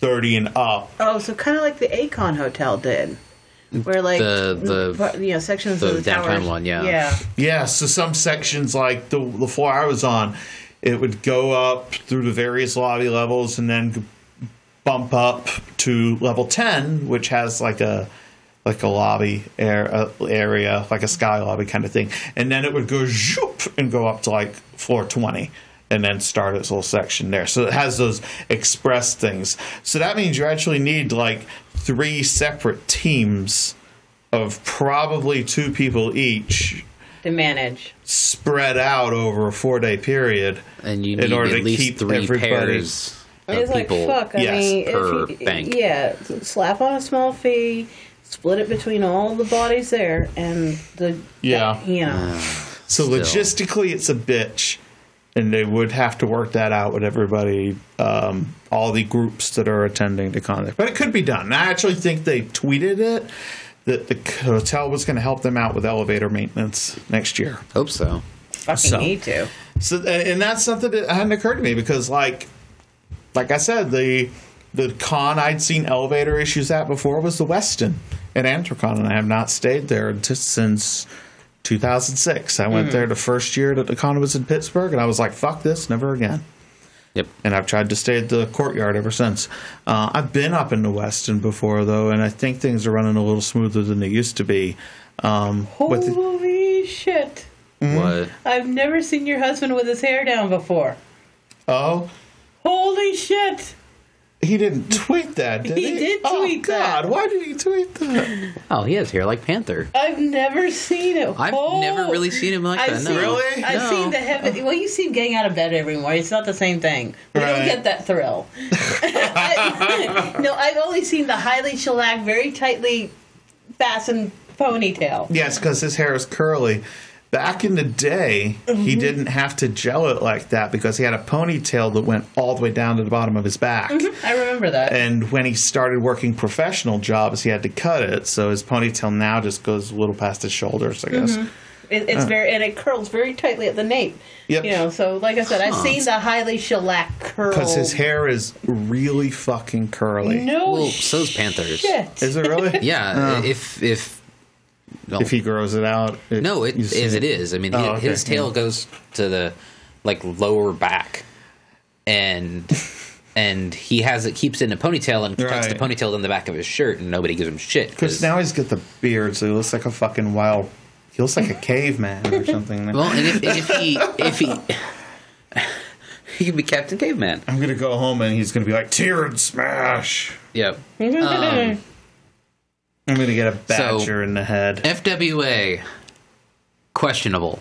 30 and up. Oh, so kind of like the Acon Hotel did. Where, like, sections the of the downtown towers. one, yeah. Yeah. Yeah, so some sections, like the floor I was on, it would go up through the various lobby levels and then bump up to level 10, which has like a lobby area, like a sky lobby kind of thing. And then it would go zoop and go up to like floor 20 and then start its little section there. So it has those express things. So that means you actually need like 3 separate teams of probably 2 people each To manage. spread out over a 4-day period. And you in need order at to least keep 3 everybody- pairs of It's like, people. fuck, I Yes, mean, per if you, bank. Yeah, slap on a small fee, split it between all the bodies there, and Yeah. So Still. logistically, it's a bitch, and they would have to work that out with everybody, all the groups that are attending the con. But it could be done. I actually think they tweeted it that the hotel was going to help them out with elevator maintenance next year. Hope so. fucking So- need to. So, and that's something that hadn't occurred to me because, like I said, the con I'd seen elevator issues at before was the Westin at Anthrocon, and I have not stayed there since 2006. I went there the first year that the con was in Pittsburgh, and I was like, "Fuck this, never again." Yep. And I've tried to stay at the Courtyard ever since. I've been up in the Westin before, though, and I think things are running a little smoother than they used to be. With Holy shit. What? I've never seen your husband with his hair down before. oh. Holy shit. He didn't tweet that, did he? He did tweet oh, God, that. why did he tweet that? Oh, he has hair like Panther. I've never seen it. I've never really seen him like that. No. Really? I've No. seen the heavy. Well, you see him getting out of bed every morning. It's not the same thing. We don't Right. get that thrill. No, I've only seen the highly shellac, very tightly fastened ponytail. Yes, because his hair is curly. Back in the day, he didn't have to gel it like that because he had a ponytail that went all the way down to the bottom of his back. I remember that. And when he started working professional jobs, he had to cut it. So his ponytail now just goes a little past his shoulders, I guess. It's very, and it curls very tightly at the nape. Yep. You know, so like I said, I've seen the highly shellac curl. Because his hair is really fucking curly. No, Well, so's Panthers. shit. Is it really? Yeah, Oh. if no, If he grows it out. no, it you as see it is. I mean, Oh, okay, his tail yeah. goes to the like lower back, and he has it keeps it in a ponytail and tucks the Right. ponytail in the back of his shirt, and nobody gives him shit. Because now he's got the beard, so he looks like a fucking wild. He looks like a caveman or something. well, and if he he can be Captain Caveman. I'm gonna go home and he's gonna be like Tyrann Smash. Yep. I'm gonna get a badger in the head. FWA questionable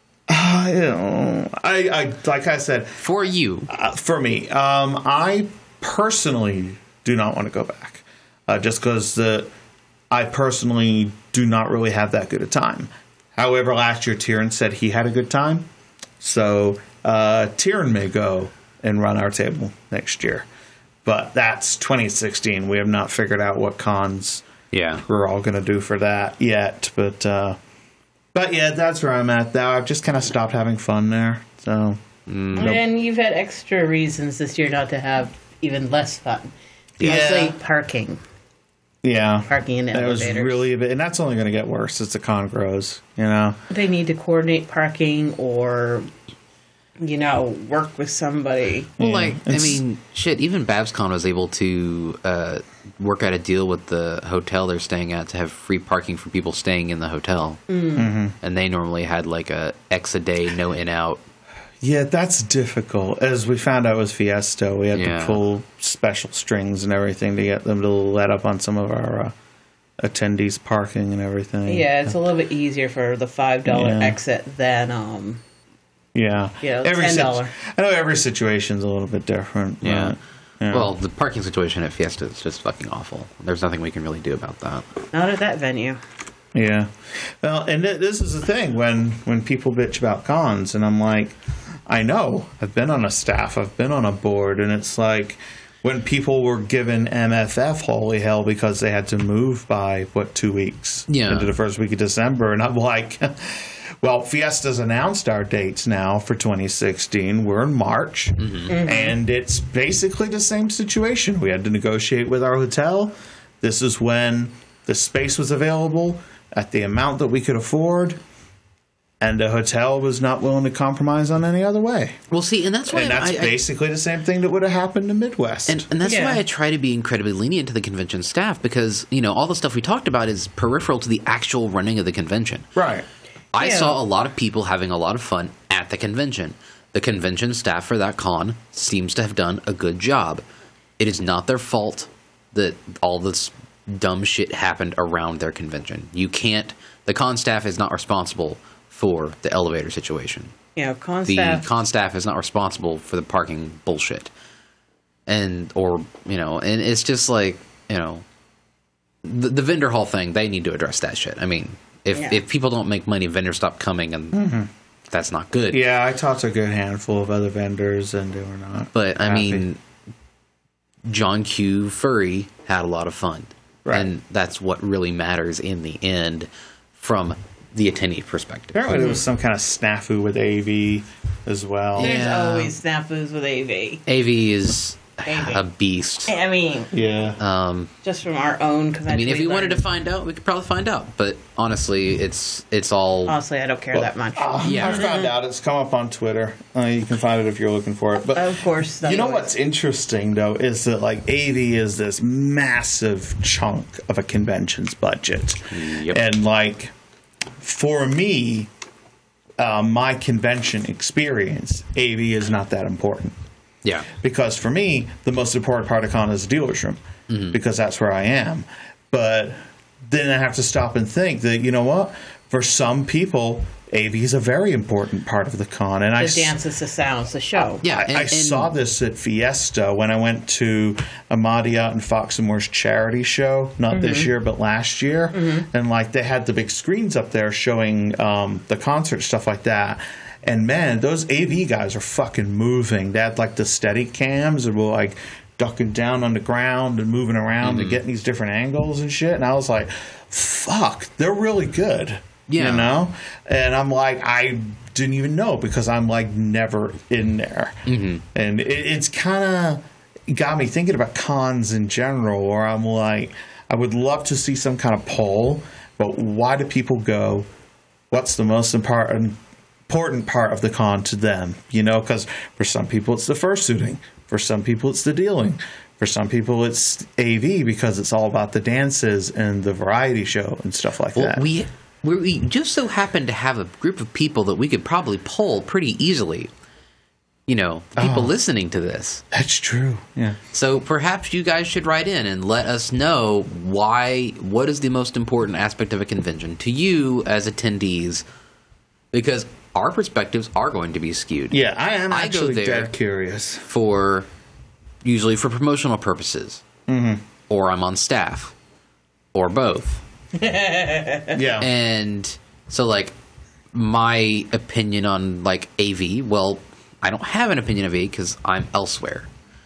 I like I said, for you. for me, I personally do not want to go back, just because I personally do not really have that good a time. However, last year Tyrann said he had a good time, so Tyrann may go and run our table next year. But that's 2016. We have not figured out what cons Yeah. we're all going to do for that yet. But yeah, that's where I'm at now. I've just kind of stopped having fun there. So And you've had extra reasons this year not to have even less fun. Yeah. Mostly parking. yeah, Parking in that was elevators. really a bit, and that's only going to get worse as the con grows. You know, They need to coordinate parking or, work with somebody. Well, Yeah. like, I It's- mean, shit, even BabsCon was able to work out a deal with the hotel they're staying at to have free parking for people staying in the hotel. Mm-hmm. And they normally had like a X a day, no in out. yeah, that's difficult. As we found out with Fiesta, we had Yeah. to pull special strings and everything to get them to let up on some of our attendees' parking and everything. Yeah, it's a little bit easier for the $5 Yeah. exit than Yeah, $10. I know every situation's a little bit different. Yeah. but, yeah. Well, the parking situation at Fiesta is just fucking awful. There's nothing we can really do about that. not at that venue. Yeah. Well, and this is the thing when people bitch about cons, and I'm like, I know. I've been on a staff. I've been on a board, and it's like when people were given MFF holy hell because they had to move by 2 weeks Yeah. into the first week of December, and I'm like, Well, Fiesta's announced our dates now for 2016. We're in March, and it's basically the same situation. We had to negotiate with our hotel. This is when the space was available at the amount that we could afford, and the hotel was not willing to compromise on any other way. Well, see, and that's why And that's basically the same thing that would have happened in Midwest. And that's Yeah. why I try to be incredibly lenient to the convention staff, because, you know, all the stuff we talked about is peripheral to the actual running of the convention. right. I Yeah. saw a lot of people having a lot of fun at the convention. The convention staff for that con seems to have done a good job. It is not their fault that all this dumb shit happened around their convention. The con staff is not responsible for the elevator situation. Yeah, con The staff. con staff is not responsible for the parking bullshit. And it's just like, you know, the vendor hall thing, they need to address that shit. I mean, if people don't make money, vendors stop coming, and that's not good. Yeah, I talked to a good handful of other vendors, and they were not. But, I happy. mean, John Q. Furry had a lot of fun. Right. And that's what really matters in the end from the attendee perspective. Apparently there was some kind of snafu with AV as well. There's Yeah. always snafus with AV. AV is a beast. I mean, Yeah. just from our own. I mean, if we wanted to find out, we could probably find out. But honestly, it's all... Honestly, I don't care that much. Yeah. I found out. It's come up on Twitter. You can find it if you're looking for it. But Of course. you know what's interesting, though, is that, like, AV is this massive chunk of a convention's budget. Yep. And, like, for me, my convention experience, AV is not that important. Yeah. Because for me, the most important part of con is the dealer's room, because that's where I am. But then I have to stop and think that, you know what? For some people, AV is a very important part of the con. And The dances, the sounds, the show. Yeah. I saw this at Fiesta when I went to Amadia and Fox and Moore's charity show, not this year, but last year. And, like, they had the big screens up there showing the concert, stuff like that. And, man, those AV guys are fucking moving. They had, like, the steady cams and were, like, ducking down on the ground and moving around and getting these different angles and shit. And I was like, fuck, they're really good. Yeah. You know? And I'm like, I didn't even know because I'm, like, never in there. And it's kind of got me thinking about cons in general, where I'm like, I would love to see some kind of poll, but why do people go? What's the most important part of the con to them? You know, because for some people it's the fursuiting, for some people it's the dealing, for some people it's AV because it's all about the dances and the variety show and stuff like that. We just so happen to have a group of people that we could probably poll pretty easily. You know, the people listening to this. That's true. Yeah. So perhaps you guys should write in and let us know what is the most important aspect of a convention to you as attendees, because our perspectives are going to be skewed. Yeah, I am I go actually there dead curious. Usually for promotional purposes, or I'm on staff, or both. Yeah. And so, like, my opinion on, like, AV, well, I don't have an opinion of AV because I'm elsewhere.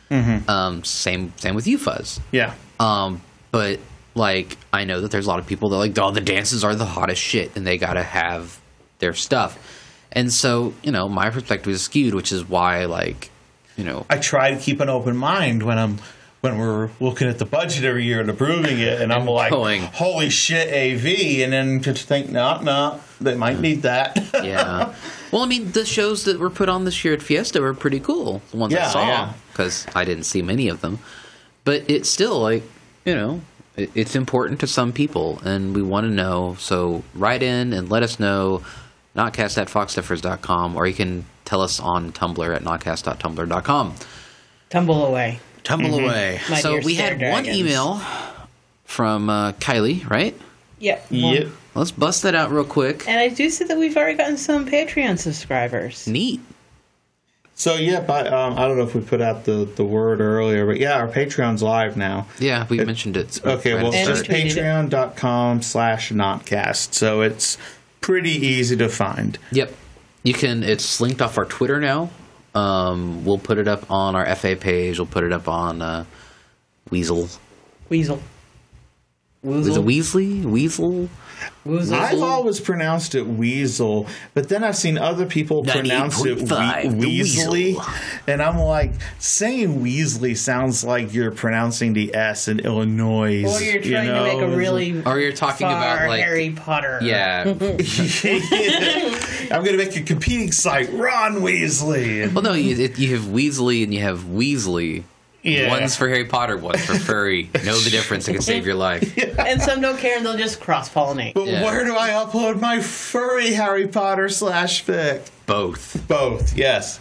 Same with you, Fuzz. Yeah. But, like, I know that there's a lot of people that, like, oh, the dances are the hottest shit, and they gotta have their stuff. And so, you know, my perspective is skewed, which is why, like, you know... I try to keep an open mind when we're looking at the budget every year and approving it, and I'm like, holy shit, AV, and then just think, no, they might need that. Yeah. Well, I mean, the shows that were put on this year at Fiesta were pretty cool. The ones I saw, because I didn't see many of them. But it's still, like, you know, it's important to some people, and we want to know. So write in and let us know, notcast@foxstuffers.com, or you can tell us on Tumblr at notcast.tumblr.com. Tumble away. Tumble away. My So dear we had Stair one Dragons. email from Kylie, right? Yep. Yep. Let's bust that out real quick. And I do see that we've already gotten some Patreon subscribers. Neat. So, yeah, but I don't know if we put out the word earlier, but yeah, our Patreon's live now. Yeah, we mentioned it. Okay, well, And it's just we tweeted it. patreon.com/notcast. So it's pretty easy to find. Yep. You can, it's linked off our Twitter now. We'll put it up on our FA page. We'll put it up on Weasel. Is it Weasley? Weasel? I've always pronounced it Weasel, but then I've seen other people pronounce it 98.5, Weasley, Weasel. and I'm like, saying Weasley sounds like you're pronouncing the S in Illinois. Or you're trying to make a really Or you're talking far about like Harry Potter. Yeah. I'm going to make a competing site, Ron Weasley. Well, no, you have Weasley and you have Weasley. Yeah. One's for Harry Potter, one's for furry. Know the difference. It can save your life. And some don't care and they'll just cross-pollinate. But Yeah. where do I upload my furry Harry Potter /fic? Both. Both, yes.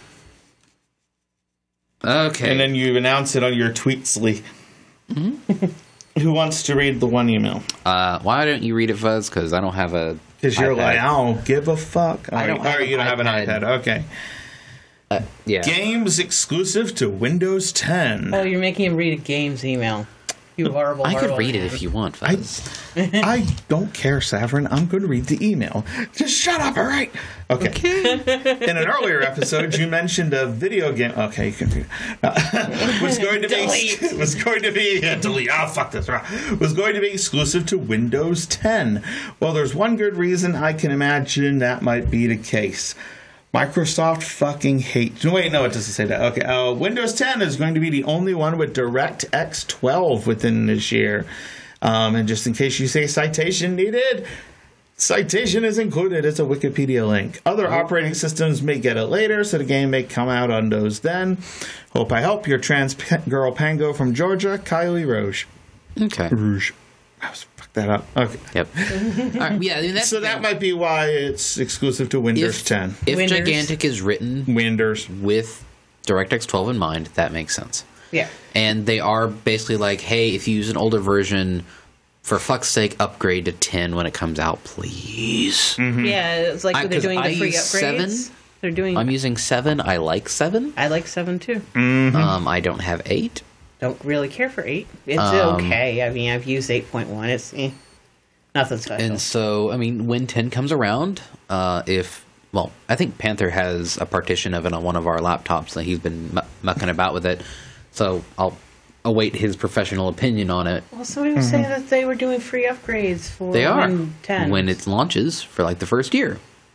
Okay. And then you announce it on your Tweetsly. Who wants to read the one email? Why don't you read it, Fuzz? Because I don't have a. Because you're iPad. like, I don't give a fuck. I don't have you don't have an an iPad. Okay. Yeah. Games exclusive to Windows 10. Oh, you're making him read a game's email. You horrible, I could horrible read it man. if you want, Fuzz. I don't care, Saverin. I'm going to read the email. Just shut up, all right? Okay. In an earlier episode, you mentioned a video game. Okay, you can read it. Was going to Delete. be was going to be delete. Oh, fuck this. Was going to be exclusive to Windows 10. Well, there's one good reason I can imagine that might be the case. Microsoft fucking hates... Wait, no, it doesn't say that. Okay, Windows 10 is going to be the only one with DirectX 12 within this year. And just in case you say citation needed, citation is included. It's a Wikipedia link. Other operating systems may get it later, so the game may come out on those then. Hope I help. Your trans girl Pango from Georgia, Kylie Rouge. Okay. Rouge. I was fucked that up. Okay. Yep. All right, yeah, I mean, that's So that might be why it's exclusive to Windows 10. If Windows. Gigantic is written Windows. with DirectX 12 in mind, that makes sense. Yeah. And they are basically like, hey, if you use an older version, for fuck's sake, upgrade to 10 when it comes out, please. Yeah, it's like they're 'cause doing I the free use upgrades. 7. They're doing... I'm using 7. I like 7. I like 7 too. I don't have 8. Don't really care for 8. It's okay. I mean, I've used 8.1. It's nothing special. And so, I mean, when 10 comes around, I think Panther has a partition of it on one of our laptops, and he's been mucking about with it. So I'll await his professional opinion on it. Well, somebody was saying that they were doing free upgrades for They are Win 10. when it launches for like the first year.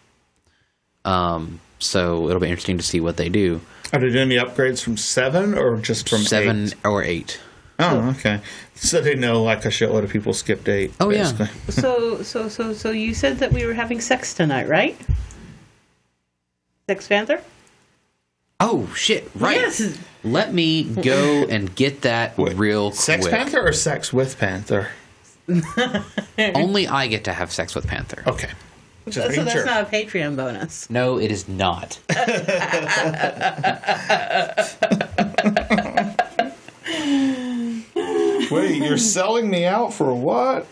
So it'll be interesting to see what they do. Are they doing the upgrades from 7 or just from 7 8? or 8. Oh, okay. So they know like a shitload of people skipped 8. Oh, yeah. basically. So you said that we were having sex tonight, right? Sex Panther? Oh shit! Right. Yes. Let me go and get that real quick. Sex Panther or Sex with Panther? Only I get to have sex with Panther. Okay. Just So making that's sure. not a Patreon bonus. No, it is not. Wait, you're selling me out for what?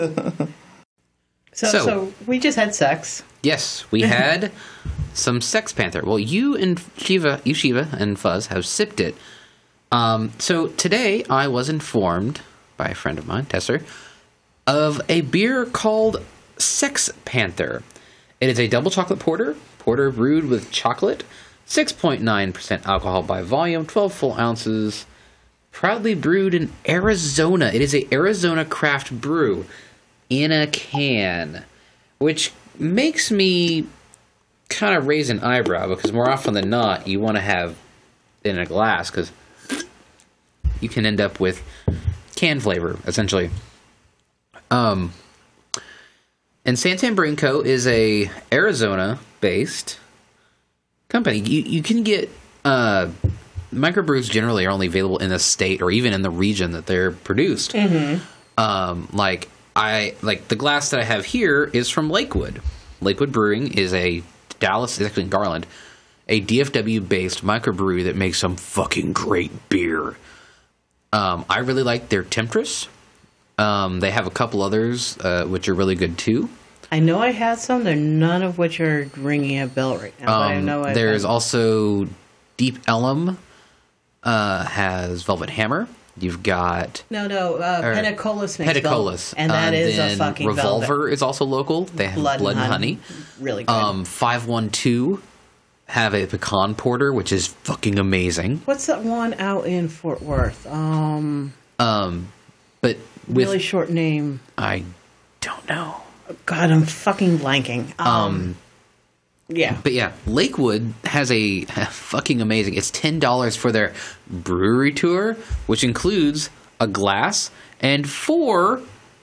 So we just had sex. Yes, we had some Sex Panther. Well, you Shiva and Fuzz have sipped it. So today I was informed by a friend of mine, Tesser, of a beer called Sex Panther. It is a double chocolate porter brewed with chocolate, 6.9% alcohol by volume, 12 full ounces, proudly brewed in Arizona. It is a Arizona craft brew in a can, which makes me kind of raise an eyebrow, because more often than not, you want to have it in a glass, because you can end up with can flavor, essentially. And Santan Brewing Co. is a Arizona-based company. You can get microbrews generally are only available in the state or even in the region that they're produced. Like the glass that I have here is from Lakewood. Lakewood Brewing is a Dallas, actually in Garland, a DFW-based microbrewery that makes some fucking great beer. I really like their Temptress. They have a couple others which are really good too. I know I had some. They're none of which are ringing a bell right now. But I know There's also Deep Ellum has Velvet Hammer. You've got Pedicolis makes Pedicolis, velvet, and that is a then fucking Revolver velvet. is also local. They have Blood and Honey. Really good. 512 have a pecan porter, which is fucking amazing. What's that one out in Fort Worth? But really short name. I don't know. God, I'm fucking blanking. Yeah. But yeah, Lakewood has a fucking amazing. It's $10 for their brewery tour, which includes a glass and 4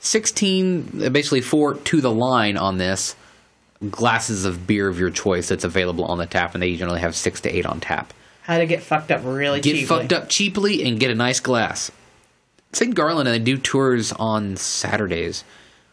to the line on this glasses of beer of your choice that's available on the tap, and they generally have 6 to 8 on tap. How to get fucked up really cheaply. Get fucked up cheaply and get a nice glass. St. Garland, and they do tours on Saturdays.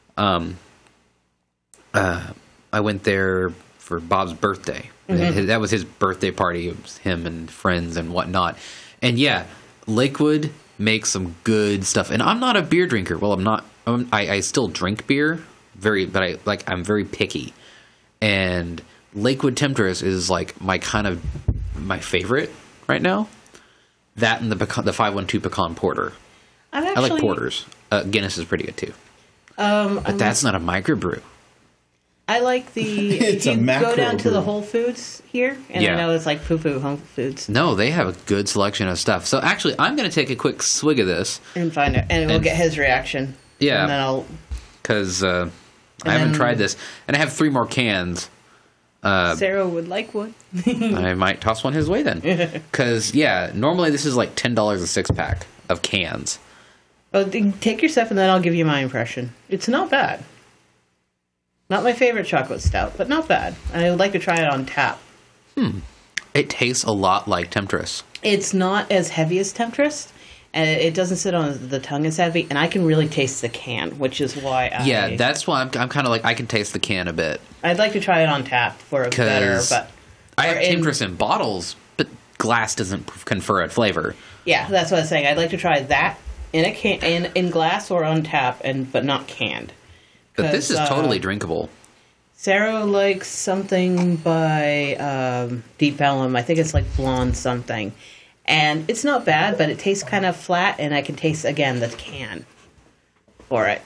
I went there for Bob's birthday. Mm-hmm. That was his birthday party. It was him and friends and whatnot. And yeah, Lakewood makes some good stuff. And I'm not a beer drinker. Well, I'm not. I still drink beer, but I'm very picky. And Lakewood Temptress is like my favorite right now. That and the 512 Pecan Porter. I like porters. Guinness is pretty good too. But that's not a microbrew. I like the. It's if you a go down to the brew. Whole Foods here, and I know it's like poo-poo Whole Foods. No, they have a good selection of stuff. So actually, I'm going to take a quick swig of this and find it, and we'll get his reaction. Yeah, and then I'll. Because I haven't tried this, and I have 3 more cans. Sarah would like one. I might toss one his way then. Because normally this is like $10 a 6-pack of cans. Well, take your stuff, and then I'll give you my impression. It's not bad. Not my favorite chocolate stout, but not bad. I would like to try it on tap. It tastes a lot like Temptress. It's not as heavy as Temptress, and it doesn't sit on the tongue as heavy, and I can really taste the can, which is why that's why I'm kind of like, I can taste the can a bit. I'd like to try it on tap for a better, but... I have Temptress in bottles, but glass doesn't confer a flavor. Yeah, that's what I was saying. I'd like to try that in a can, in glass or on tap, but not canned. But this is totally drinkable. Sarah likes something by Deep Ellum. I think it's like Blonde something. And it's not bad, but it tastes kind of flat, and I can taste, again, the can for it.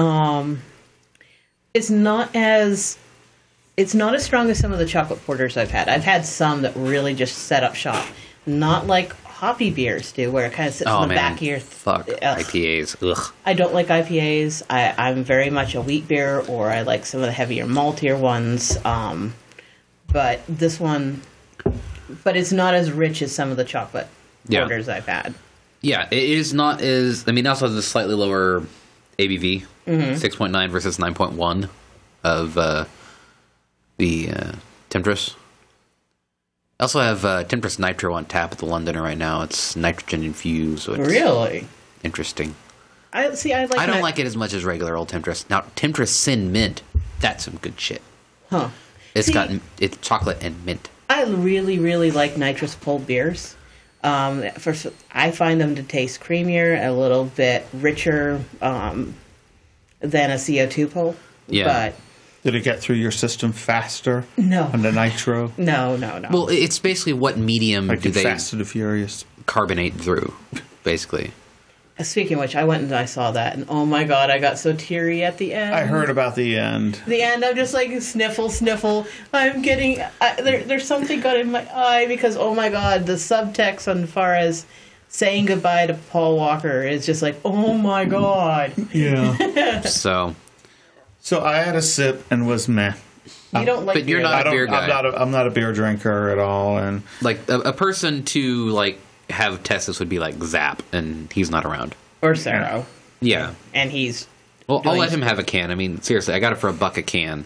It's not as strong as some of the chocolate porters I've had. I've had some that really just set up shop. Not like hoppy beers do, where it kind of sits in the back of your... Fuck IPAs. Ugh. I don't like IPAs. I'm very much a wheat beer, or I like some of the heavier, maltier ones. But this one... But it's not as rich as some of the chocolate porters I've had. Yeah, it is not as... I mean, it also has a slightly lower ABV. 6.9 versus 9.1 of the Temptress. I also have Temptress Nitro on tap at the Londoner right now. It's nitrogen infused. So it's really? Interesting. I don't like it as much as regular old Temptress. Now, Temptress Sin Mint, that's some good shit. Huh. It's chocolate and mint. I really, really like nitrous pulled beers. I find them to taste creamier, a little bit richer than a CO2 pull. Yeah. But did it get through your system faster? No. On the nitro? No. Well, it's basically what medium do they Fast and Furious carbonate through, basically. Speaking of which, I went and I saw that, and oh my god, I got so teary at the end. I heard about the end. The end, I'm just like, sniffle. I'm getting... there's something got in my eye, because, oh my god, the subtext as far as saying goodbye to Paul Walker is just like, oh my god. Yeah. So I had a sip and was meh. You don't like but you're beer. not a beer guy. I'm not a beer drinker at all, and like a person to like have Testis would be like Zap, and he's not around. Or Sarah. Yeah. And he's... Well, I'll let him have a can. I mean, seriously, I got it for $1 a can.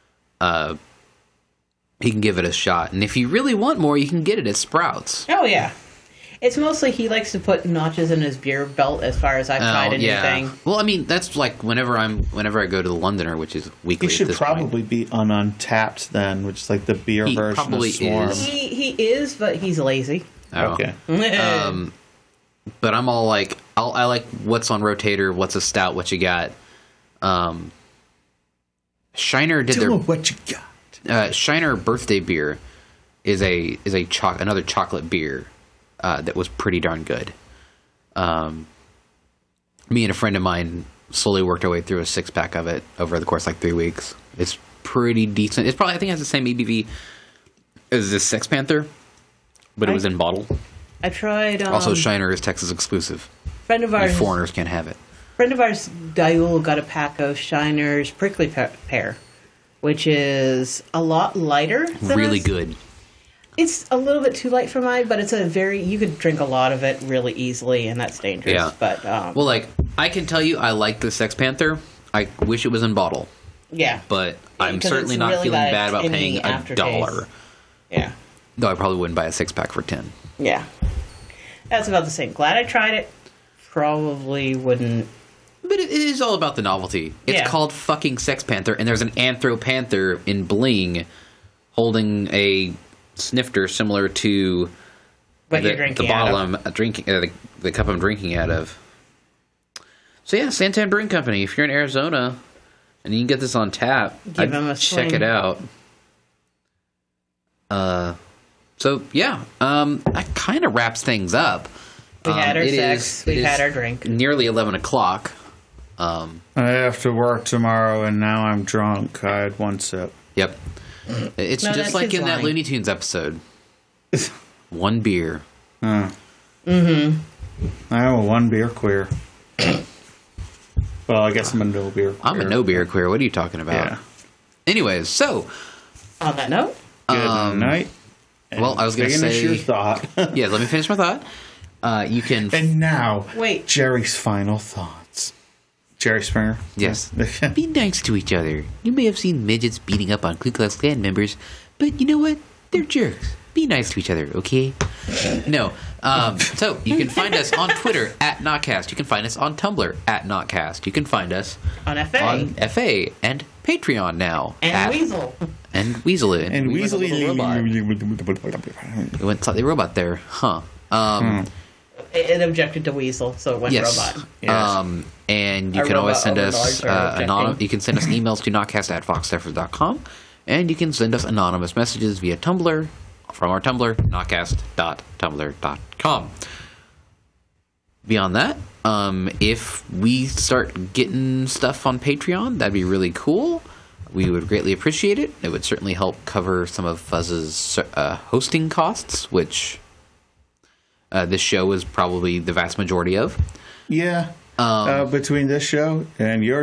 He can give it a shot. And if you really want more, you can get it at Sprouts. Oh, yeah. It's mostly he likes to put notches in his beer belt as far as I've tried anything. Well, I mean, that's like whenever I go to the Londoner, which is weekly. he should at this probably point. be on Untapped then, which is like the beer He version probably of Swarm. is. He is, but he's lazy. Oh. Okay. But I'm all like, I like what's on Rotator, what's a stout, what you got. Shiner did Tell me what you got. Shiner birthday beer is another chocolate beer that was pretty darn good. Me and a friend of mine slowly worked our way through a 6-pack of it over the course of like 3 weeks. It's pretty decent. It's probably, I think it has the same ABV as this Sex Panther, but it was in bottle. I tried... Also, Shiner is Texas exclusive. Friend of ours... Foreigners can't have it. friend of ours, Dayul, got a pack of Shiner's Prickly Pear, which is a lot lighter. Really good. It's a little bit too light for mine, but it's you could drink a lot of it really easily, and that's dangerous. Yeah. But, well, like, I can tell you I like the Sex Panther. I wish it was in bottle. Yeah. But I'm Because certainly it's not really feeling got a bad about tinny paying $1. Yeah. Though I probably wouldn't buy a 6-pack for 10. Yeah. That's about the same. Glad I tried it. Probably wouldn't. But it is all about the novelty. It's Yeah. called fucking Sex Panther, and there's an Anthropanther in bling holding a snifter similar to But you're the drinking bottle out of. I'm drinking, the cup I'm drinking out of. So yeah, Santan Brewing Company. If you're in Arizona and you can get this on tap, Give them a check swing. it out. So yeah, that kind of wraps things up. We had our It sex. is- We've it had is our drink. Nearly 11 o'clock. I have to work tomorrow, and now I'm drunk. I had one sip. Yep. It's No, just that like kid's in that lying. Looney Tunes episode. One beer. I am a one beer queer. Well, I guess I'm a no beer queer. I'm a no beer queer. What are you talking about? Yeah. Anyways, so On that note, Good night. well, I was going to Finish say, your thought. yeah. Let me finish my thought. You can, And now, Wait. Jerry's final thoughts. Jerry Springer. yes, be nice to each other. You may have seen midgets beating up on Ku Klux Klan members, but you know what? They're jerks. Be nice to each other, okay? No. So you can find us on Twitter at Notcast. You can find us on Tumblr at Notcast. You can find us on FA. on FA and Patreon now. and at- Weasel. And Weaselly. And We went a little robot. Weasley. We went slightly robot there, huh? It objected to Weasel, so it went Yes. robot. Yes. And you Our can always robot send us overlords are objecting. you can send us emails to notcast@foxstefford.com, and you can send us anonymous messages via Tumblr from our Tumblr, notcast.tumblr.com. Beyond that, if we start getting stuff on Patreon, that'd be really cool. We would greatly appreciate it. It would certainly help cover some of Fuzz's hosting costs, which this show is probably the vast majority of. Yeah. Between this show and your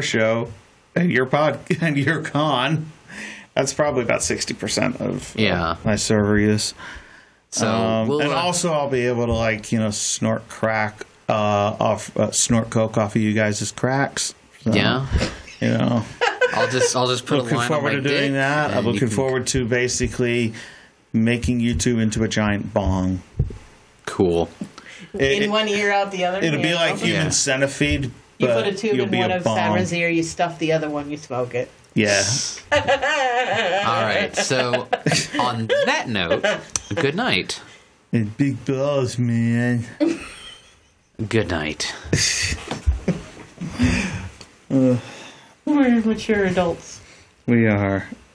pod and your con, that's probably about 60% of my server use. So we'll, and also I'll be able to snort crack snort coke off of you guys' cracks. So, yeah. I'll just put looking a line forward on my to doing dick, that. and I'm looking forward to basically making YouTube into a giant bong. Cool. In one ear, out the other. It'll be like Yeah. human centipede. You but put a tube you'll in be one a of bong. Samra's ear, you stuff the other one, you smoke it. Yeah. All right. So on that note, good night. And big balls, man. Good night. We're mature adults. We are.